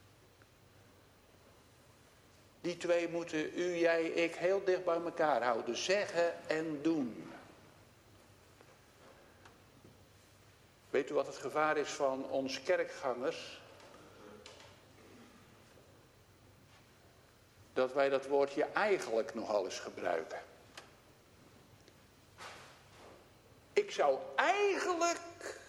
Die twee moeten u, jij, ik heel dicht bij elkaar houden. Zeggen en doen. Weet u wat het gevaar is van ons kerkgangers? dat wij dat woordje eigenlijk nogal eens gebruiken. Ik zou eigenlijk...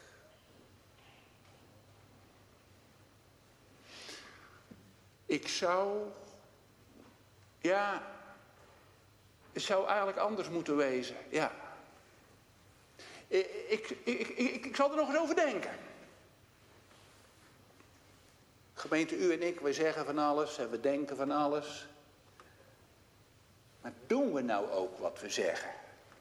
Het zou eigenlijk anders moeten wezen, ja. Ik zal er nog eens over denken. Gemeente, u en ik, wij zeggen van alles en we denken van alles. Maar doen we nou ook wat we zeggen?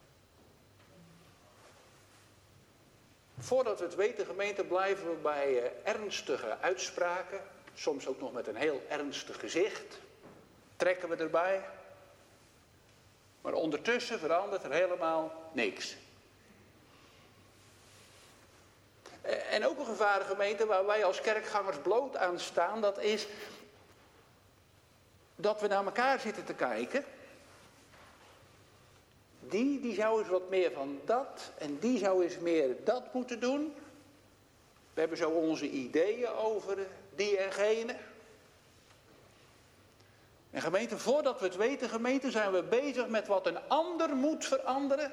Voordat we het weten, gemeente, blijven we bij ernstige uitspraken. Soms ook nog met een heel ernstig gezicht. Trekken we erbij. Maar ondertussen verandert er helemaal niks. En ook een gevaar, gemeente, waar wij als kerkgangers bloot aan staan, dat is dat we naar elkaar zitten te kijken. Die zou eens wat meer van dat en die zou eens meer dat moeten doen. We hebben zo onze ideeën over die en gene. En gemeente, voordat we het weten, gemeente, zijn we bezig met wat een ander moet veranderen.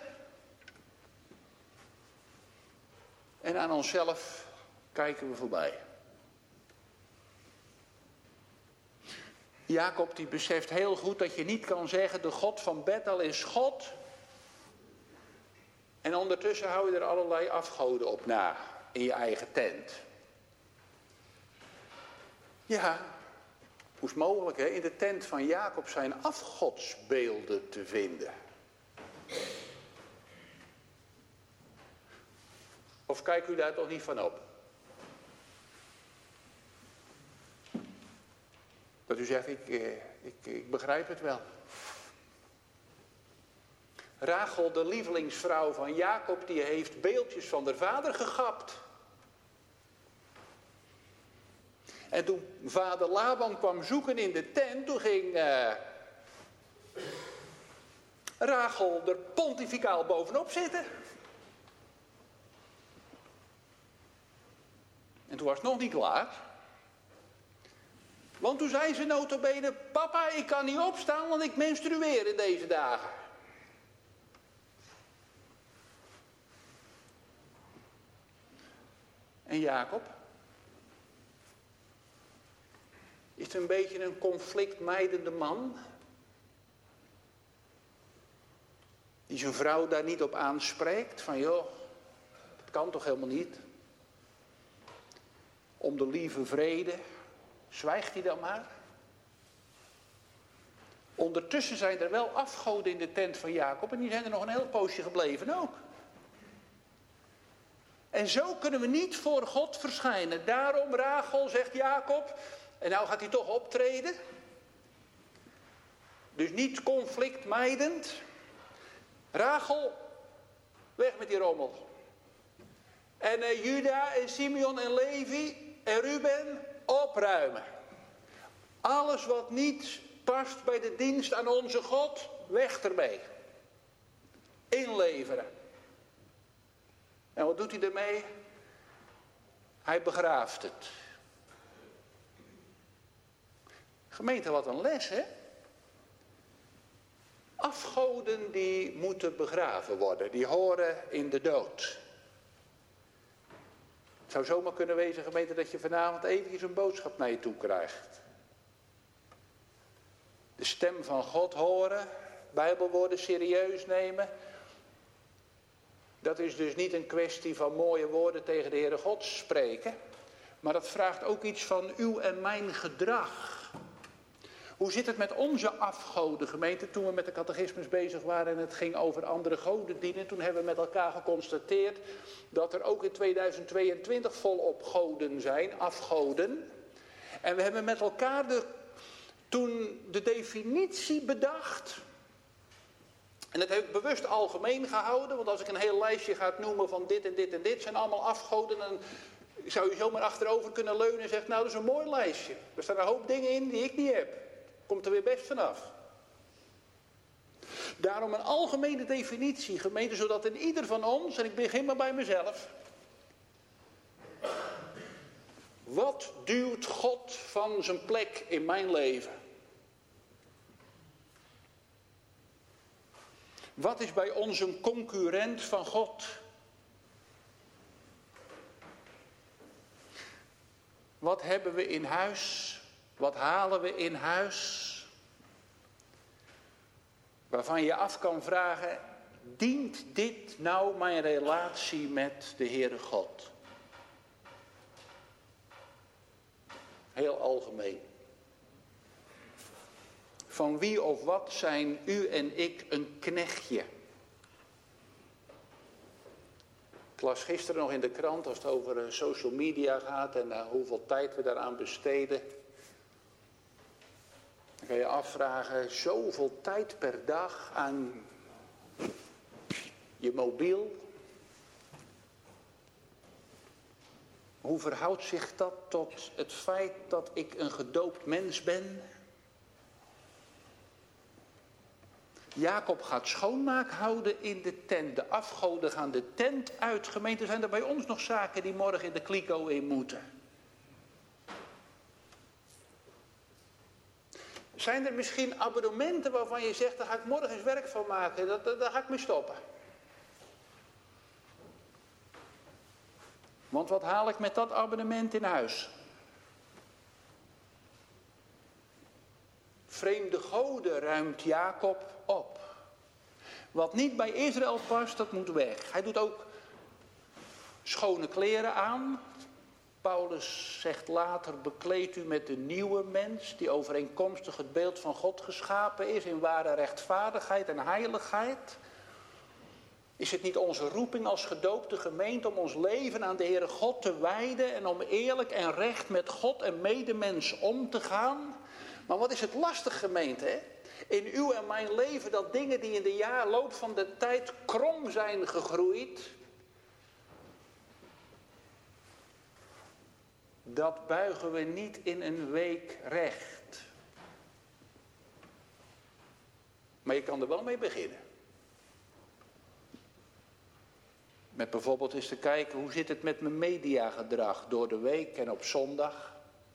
En aan onszelf kijken we voorbij. Jacob die beseft heel goed dat je niet kan zeggen, de God van Bethel is God. En ondertussen hou je er allerlei afgoden op na, in je eigen tent. Ja, hoe is het mogelijk, hè? In de tent van Jacob zijn afgodsbeelden te vinden. Of kijkt u daar toch niet van op? Dat u zegt, ik begrijp het wel. Rachel, de lievelingsvrouw van Jacob, die heeft beeldjes van haar vader gegapt. En toen vader Laban kwam zoeken in de tent, toen ging Rachel er pontificaal bovenop zitten. En toen was het nog niet klaar. Want toen zei ze nota bene, papa, ik kan niet opstaan, want ik menstrueer in deze dagen. En Jacob? Is het een beetje een conflictmijdende man? Die zijn vrouw daar niet op aanspreekt? Van joh, dat kan toch helemaal niet? Om de lieve vrede, zwijgt hij dan maar? Ondertussen zijn er wel afgoden in de tent van Jacob en die zijn er nog een heel poosje gebleven ook. En zo kunnen we niet voor God verschijnen. Daarom, Rachel, zegt Jacob, en nou gaat hij toch optreden. Dus niet conflictmijdend. Rachel, weg met die rommel. En Juda en Simeon en Levi en Ruben, opruimen. Alles wat niet past bij de dienst aan onze God, weg ermee. Inleveren. En wat doet hij ermee? Hij begraaft het. Gemeente, wat een les, hè? Afgoden die moeten begraven worden. Die horen in de dood. Het zou zomaar kunnen wezen, gemeente, dat je vanavond eventjes een boodschap naar je toe krijgt. De stem van God horen, Bijbelwoorden serieus nemen. Dat is dus niet een kwestie van mooie woorden tegen de Heere God spreken. Maar dat vraagt ook iets van uw en mijn gedrag. Hoe zit het met onze afgoden, gemeente? Toen we met de catechismus bezig waren en het ging over andere goden dienen, toen hebben we met elkaar geconstateerd dat er ook in 2022 volop goden zijn, afgoden. En we hebben met elkaar toen de definitie bedacht. En dat heb ik bewust algemeen gehouden, want als ik een heel lijstje ga noemen van dit en dit en dit, zijn allemaal afgoden, dan zou je zomaar achterover kunnen leunen en zeggen, nou dat is een mooi lijstje. Er staan een hoop dingen in die ik niet heb. Komt er weer best vanaf. Daarom een algemene definitie, gemeente, zodat in ieder van ons, en ik begin maar bij mezelf. Wat duwt God van zijn plek in mijn leven? Wat is bij ons een concurrent van God? Wat hebben we in huis? Wat halen we in huis? Waarvan je af kan vragen, dient dit nou mijn relatie met de Heere God? Heel algemeen. Van wie of wat zijn u en ik een knechtje? Ik las gisteren nog in de krant als het over social media gaat en hoeveel tijd we daaraan besteden. Dan kan je afvragen, zoveel tijd per dag aan je mobiel. Hoe verhoudt zich dat tot het feit dat ik een gedoopt mens ben? Jacob gaat schoonmaak houden in de tent. De afgoden gaan de tent uit. Gemeente, zijn er bij ons nog zaken die morgen in de kliko in moeten? Zijn er misschien abonnementen waarvan je zegt, daar ga ik morgen eens werk van maken. Daar ga ik mee stoppen. Want wat haal ik met dat abonnement in huis? Vreemde goden ruimt Jacob op. Wat niet bij Israël past, dat moet weg. Hij doet ook schone kleren aan. Paulus zegt later, bekleed u met de nieuwe mens, die overeenkomstig het beeld van God geschapen is, in ware rechtvaardigheid en heiligheid. Is het niet onze roeping als gedoopte gemeente om ons leven aan de Heere God te wijden en om eerlijk en recht met God en medemens om te gaan? Maar wat is het lastig, gemeente, hè? In uw en mijn leven dat dingen die in de loop van de tijd krom zijn gegroeid, dat buigen we niet in een week recht. Maar je kan er wel mee beginnen. Met bijvoorbeeld eens te kijken, hoe zit het met mijn mediagedrag door de week en op zondag?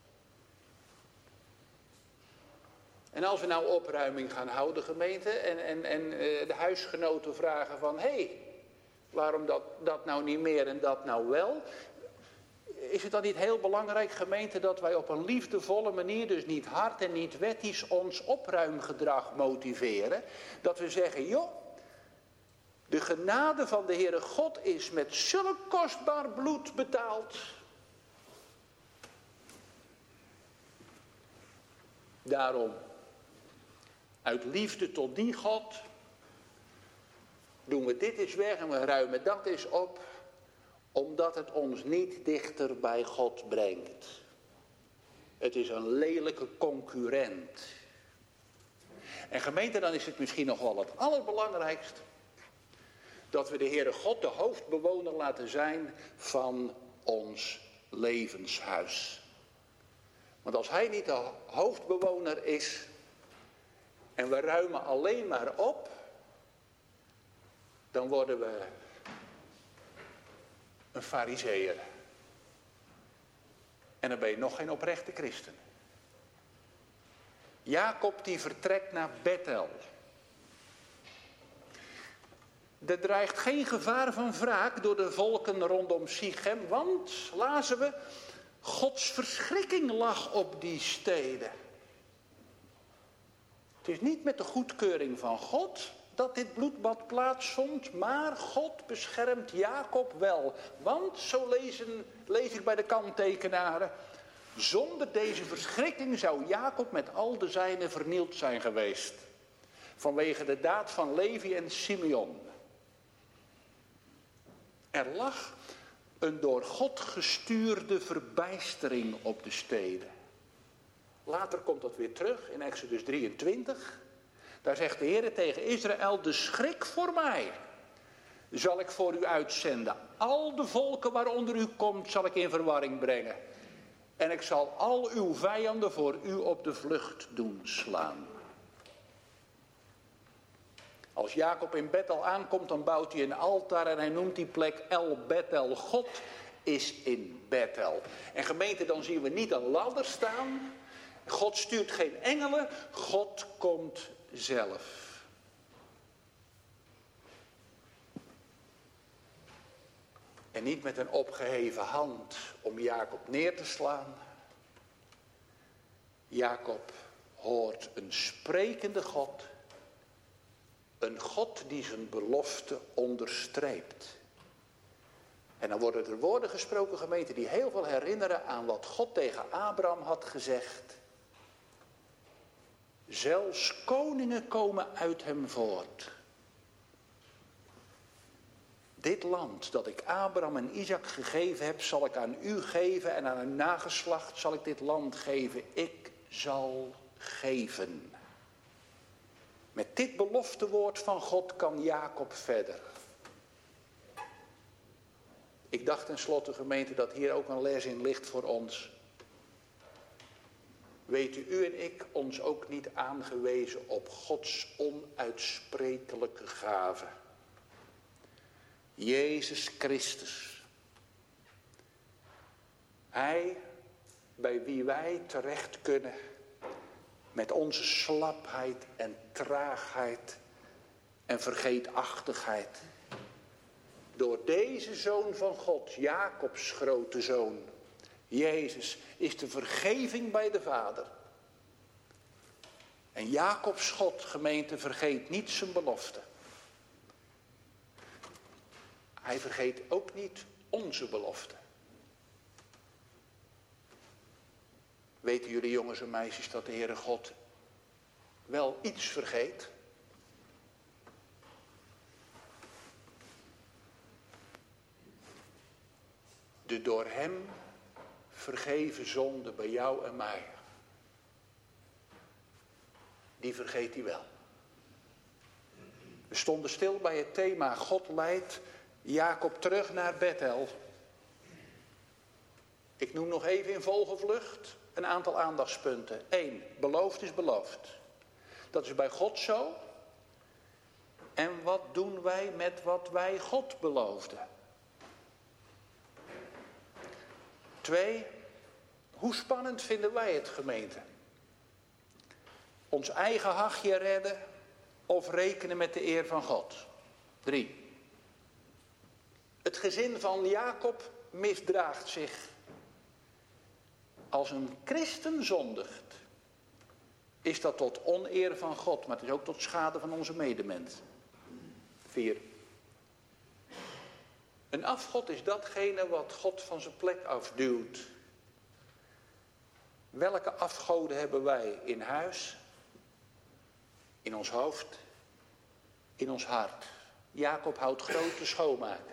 En als we nou opruiming gaan houden, gemeente, en de huisgenoten vragen van, hé, waarom dat nou niet meer en dat nou wel? Is het dan niet heel belangrijk, gemeente, dat wij op een liefdevolle manier, dus niet hard en niet wettisch, ons opruimgedrag motiveren? Dat we zeggen, joh, de genade van de Heere God is met zulk kostbaar bloed betaald. Daarom, uit liefde tot die God, doen we dit eens weg en we ruimen dat eens op, omdat het ons niet dichter bij God brengt. Het is een lelijke concurrent. En gemeente, dan is het misschien nog wel het allerbelangrijkst, dat we de Heere God de hoofdbewoner laten zijn van ons levenshuis. Want als hij niet de hoofdbewoner is en we ruimen alleen maar op, dan worden we een farizeeër. En dan ben je nog geen oprechte christen. Jacob die vertrekt naar Bethel. Er dreigt geen gevaar van wraak door de volken rondom Sichem, want, lazen we, Gods verschrikking lag op die steden. Het is niet met de goedkeuring van God dat dit bloedbad plaatsvond, maar God beschermt Jacob wel. Want, zo lees ik bij de kanttekenaren, zonder deze verschrikking zou Jacob met al de zijnen vernield zijn geweest. Vanwege de daad van Levi en Simeon. Er lag een door God gestuurde verbijstering op de steden. Later komt dat weer terug in Exodus 23. Daar zegt de Heer tegen Israël, de schrik voor mij zal ik voor u uitzenden. Al de volken waaronder u komt zal ik in verwarring brengen. En ik zal al uw vijanden voor u op de vlucht doen slaan. Als Jacob in Bethel aankomt, dan bouwt hij een altaar en hij noemt die plek El Bethel. God is in Bethel. En gemeente, dan zien we niet een ladder staan. God stuurt geen engelen, God komt zelf. En niet met een opgeheven hand om Jacob neer te slaan. Jacob hoort een sprekende God. Een God die zijn belofte onderstreept. En dan worden er woorden gesproken, gemeente, die heel veel herinneren aan wat God tegen Abraham had gezegd. Zelfs koningen komen uit hem voort. Dit land dat ik Abraham en Isaac gegeven heb, zal ik aan u geven en aan uw nageslacht zal ik dit land geven. Ik zal geven. Met dit beloftewoord van God kan Jacob verder. Ik dacht tenslotte, gemeente, dat hier ook een les in ligt voor ons. Weet u en ik ons ook niet aangewezen op Gods onuitsprekelijke gave. Jezus Christus. Hij bij wie wij terecht kunnen met onze slapheid en traagheid en vergeetachtigheid. Door deze zoon van God, Jacobs grote zoon, Jezus, is de vergeving bij de Vader. En Jacobs God, gemeente, vergeet niet zijn belofte. Hij vergeet ook niet onze belofte. Weten jullie jongens en meisjes dat de Heere God wel iets vergeet? De door hem vergeven zonde bij jou en mij. Die vergeet hij wel. We stonden stil bij het thema God leidt Jacob terug naar Bethel. Ik noem nog even in vogelvlucht een aantal aandachtspunten. 1. Beloofd is beloofd. Dat is bij God zo. En wat doen wij met wat wij God beloofden? 2. Hoe spannend vinden wij het, gemeente? Ons eigen hachje redden of rekenen met de eer van God? 3. Het gezin van Jacob misdraagt zich. Als een christen zondigt, is dat tot oneer van God, maar het is ook tot schade van onze medemens. 4. Een afgod is datgene wat God van zijn plek afduwt. Welke afgoden hebben wij in huis, in ons hoofd, in ons hart? Jacob houdt grote schoonmaken.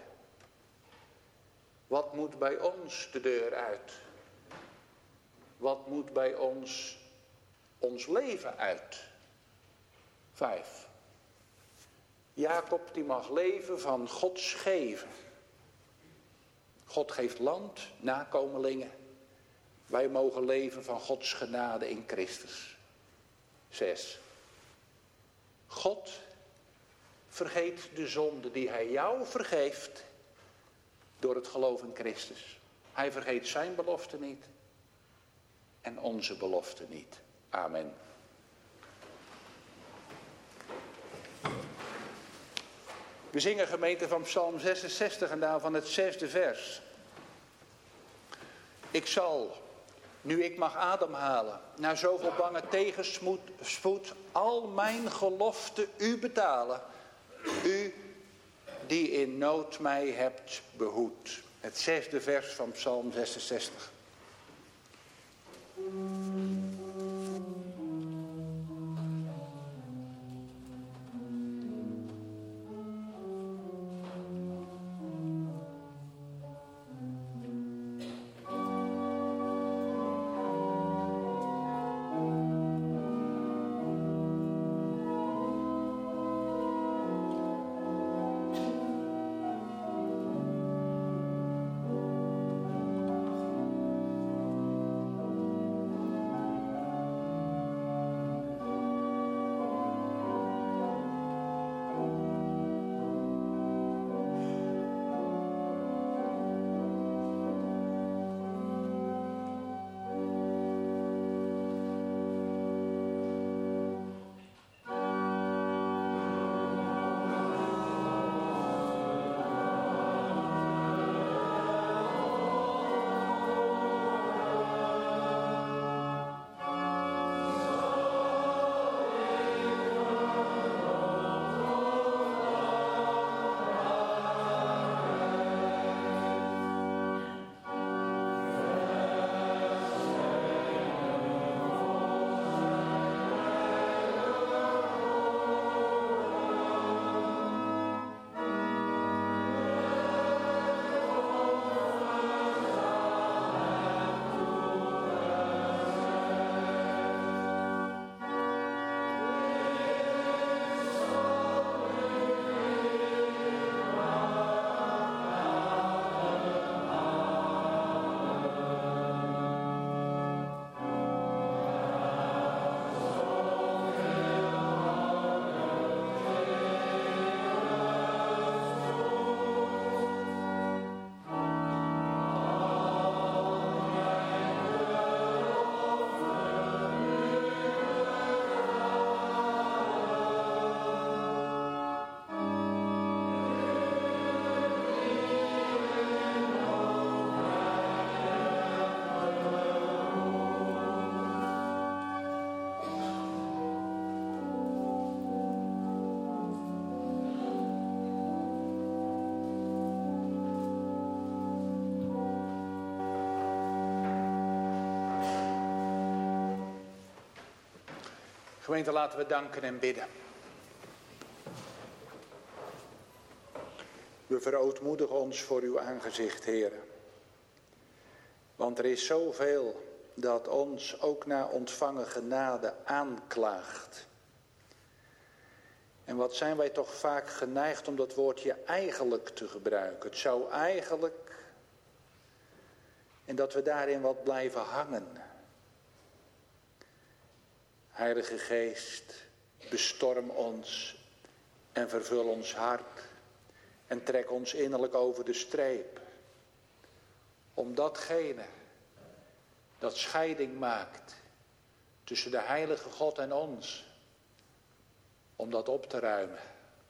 Wat moet bij ons de deur uit? Wat moet bij ons leven uit? 5. Jacob die mag leven van Gods geven. God geeft land, nakomelingen. Wij mogen leven van Gods genade in Christus. 6. God vergeet de zonde die hij jou vergeeft door het geloof in Christus. Hij vergeet zijn belofte niet en onze belofte niet. Amen. We zingen, gemeente, van Psalm 66 en daarvan het 6e vers. Ik zal, nu ik mag ademhalen, na zoveel bange tegenspoed, al mijn gelofte u betalen. U die in nood mij hebt behoed. Het 6e vers van Psalm 66. Gemeente, laten we danken en bidden. We verootmoedigen ons voor uw aangezicht, Heere. Want er is zoveel dat ons ook na ontvangen genade aanklaagt. En wat zijn wij toch vaak geneigd om dat woordje eigenlijk te gebruiken. Het zou eigenlijk. En dat we daarin wat blijven hangen. Heilige Geest, bestorm ons en vervul ons hart. En trek ons innerlijk over de streep. Om datgene dat scheiding maakt tussen de heilige God en ons. Om dat op te ruimen.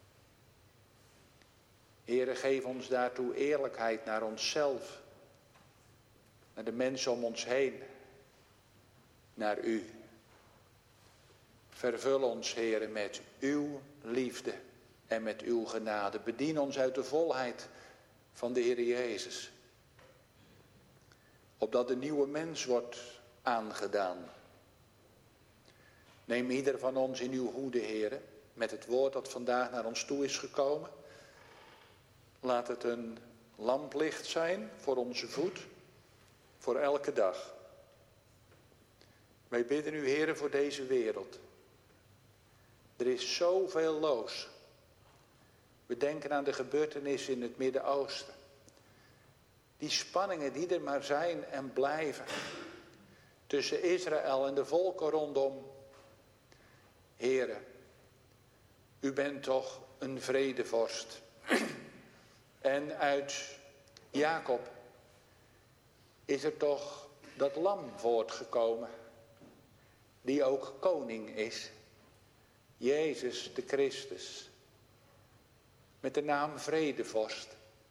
Heere, geef ons daartoe eerlijkheid naar onszelf. Naar de mensen om ons heen. Naar u. Vervul ons, Heere, met uw liefde en met uw genade. Bedien ons uit de volheid van de Heer Jezus. Opdat de nieuwe mens wordt aangedaan. Neem ieder van ons in uw hoede, Heere, met het woord dat vandaag naar ons toe is gekomen. Laat het een lamplicht zijn voor onze voet, voor elke dag. Wij bidden u, Heere, voor deze wereld. Er is zoveel loos. We denken aan de gebeurtenissen in het Midden-Oosten. Die spanningen die er maar zijn en blijven. Tussen Israël en de volken rondom. Heere, u bent toch een vredevorst. En uit Jacob is er toch dat lam voortgekomen. Die ook koning is. Jezus de Christus. Met de naam vredevorst.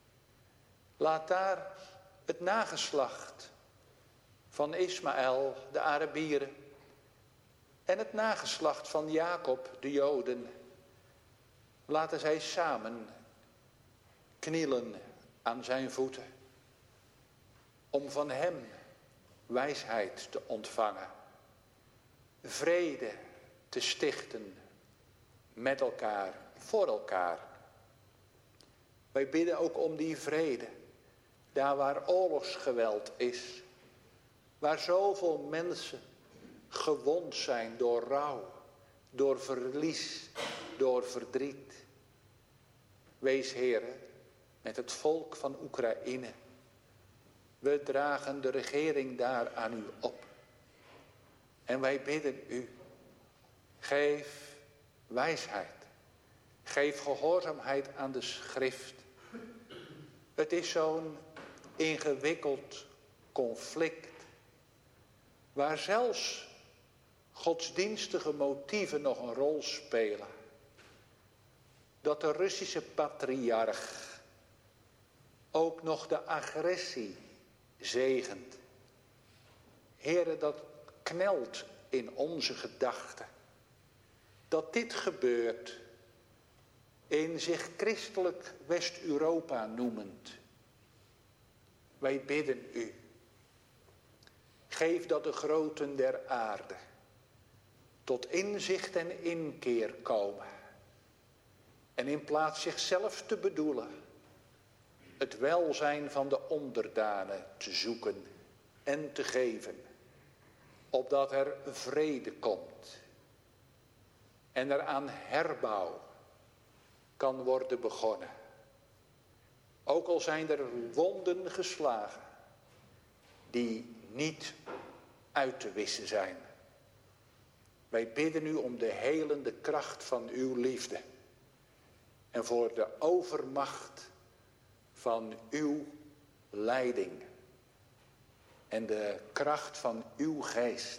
Laat daar het nageslacht van Ismaël, de Arabieren. En het nageslacht van Jacob, de Joden. Laten zij samen knielen aan zijn voeten. Om van hem wijsheid te ontvangen. Vrede te stichten. Met elkaar, voor elkaar. Wij bidden ook om die vrede. Daar waar oorlogsgeweld is. Waar zoveel mensen gewond zijn door rouw. Door verlies. Door verdriet. Wees, Heere, met het volk van Oekraïne. We dragen de regering daar aan u op. En wij bidden u. Geef wijsheid. Geef gehoorzaamheid aan de schrift. Het is zo'n ingewikkeld conflict. Waar zelfs godsdienstige motieven nog een rol spelen. Dat de Russische patriarch ook nog de agressie zegent. Heere, dat knelt in onze gedachten. Dat dit gebeurt in zich christelijk West-Europa noemend. Wij bidden u. Geef dat de groten der aarde tot inzicht en inkeer komen. En in plaats zichzelf te bedoelen, het welzijn van de onderdanen te zoeken en te geven. Opdat er vrede komt. En er aan herbouw kan worden begonnen. Ook al zijn er wonden geslagen die niet uit te wissen zijn. Wij bidden u om de helende kracht van uw liefde. En voor de overmacht van uw leiding. En de kracht van uw geest.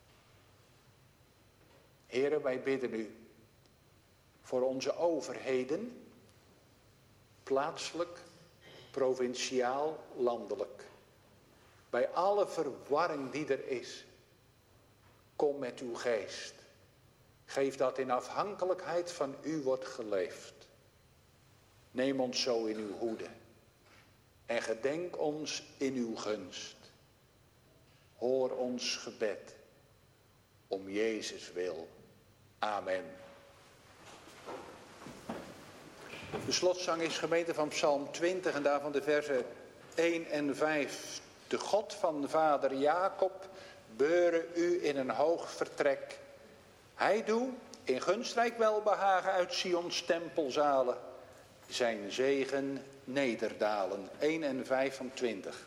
Heere, wij bidden u voor onze overheden, plaatselijk, provinciaal, landelijk. Bij alle verwarring die er is, kom met uw geest. Geef dat in afhankelijkheid van u wordt geleefd. Neem ons zo in uw hoede. En gedenk ons in uw gunst. Hoor ons gebed. Om Jezus wil. Amen. De slotzang is gemeente van Psalm 20 en daarvan de versen 1 en 5. De God van vader Jacob beure u in een hoog vertrek. Hij doe in gunstrijk welbehagen uit Sions tempelzalen. Zijn zegen nederdalen. 1 en 5 van 20.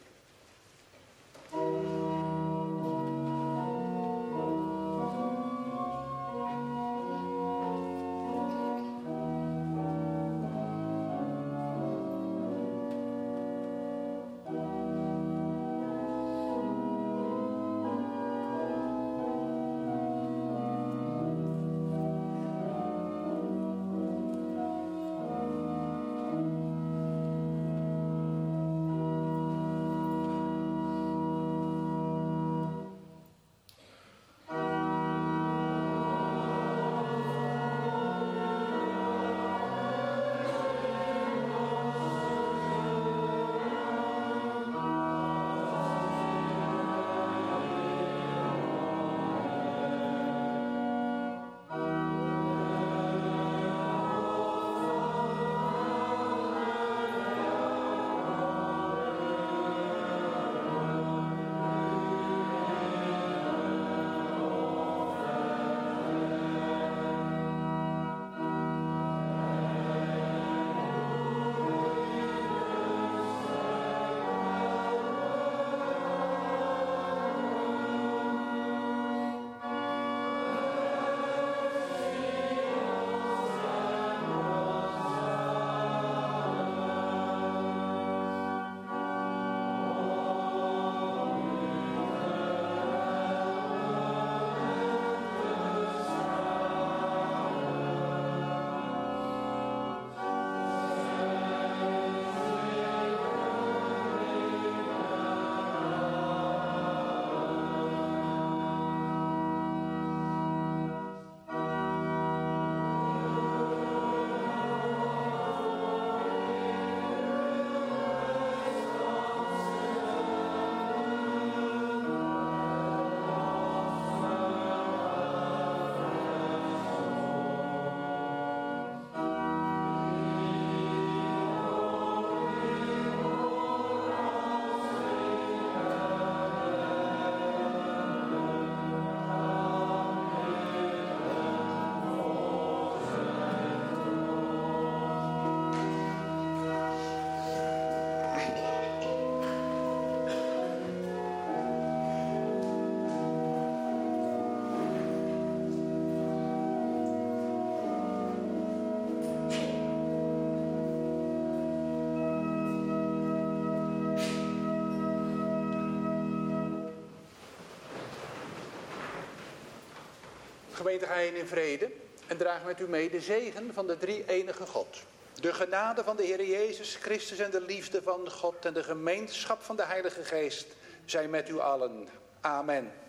Gemeente, ga je in vrede en draag met u mee de zegen van de drie-enige God. De genade van de Heer Jezus Christus en de liefde van God en de gemeenschap van de Heilige Geest zijn met u allen. Amen.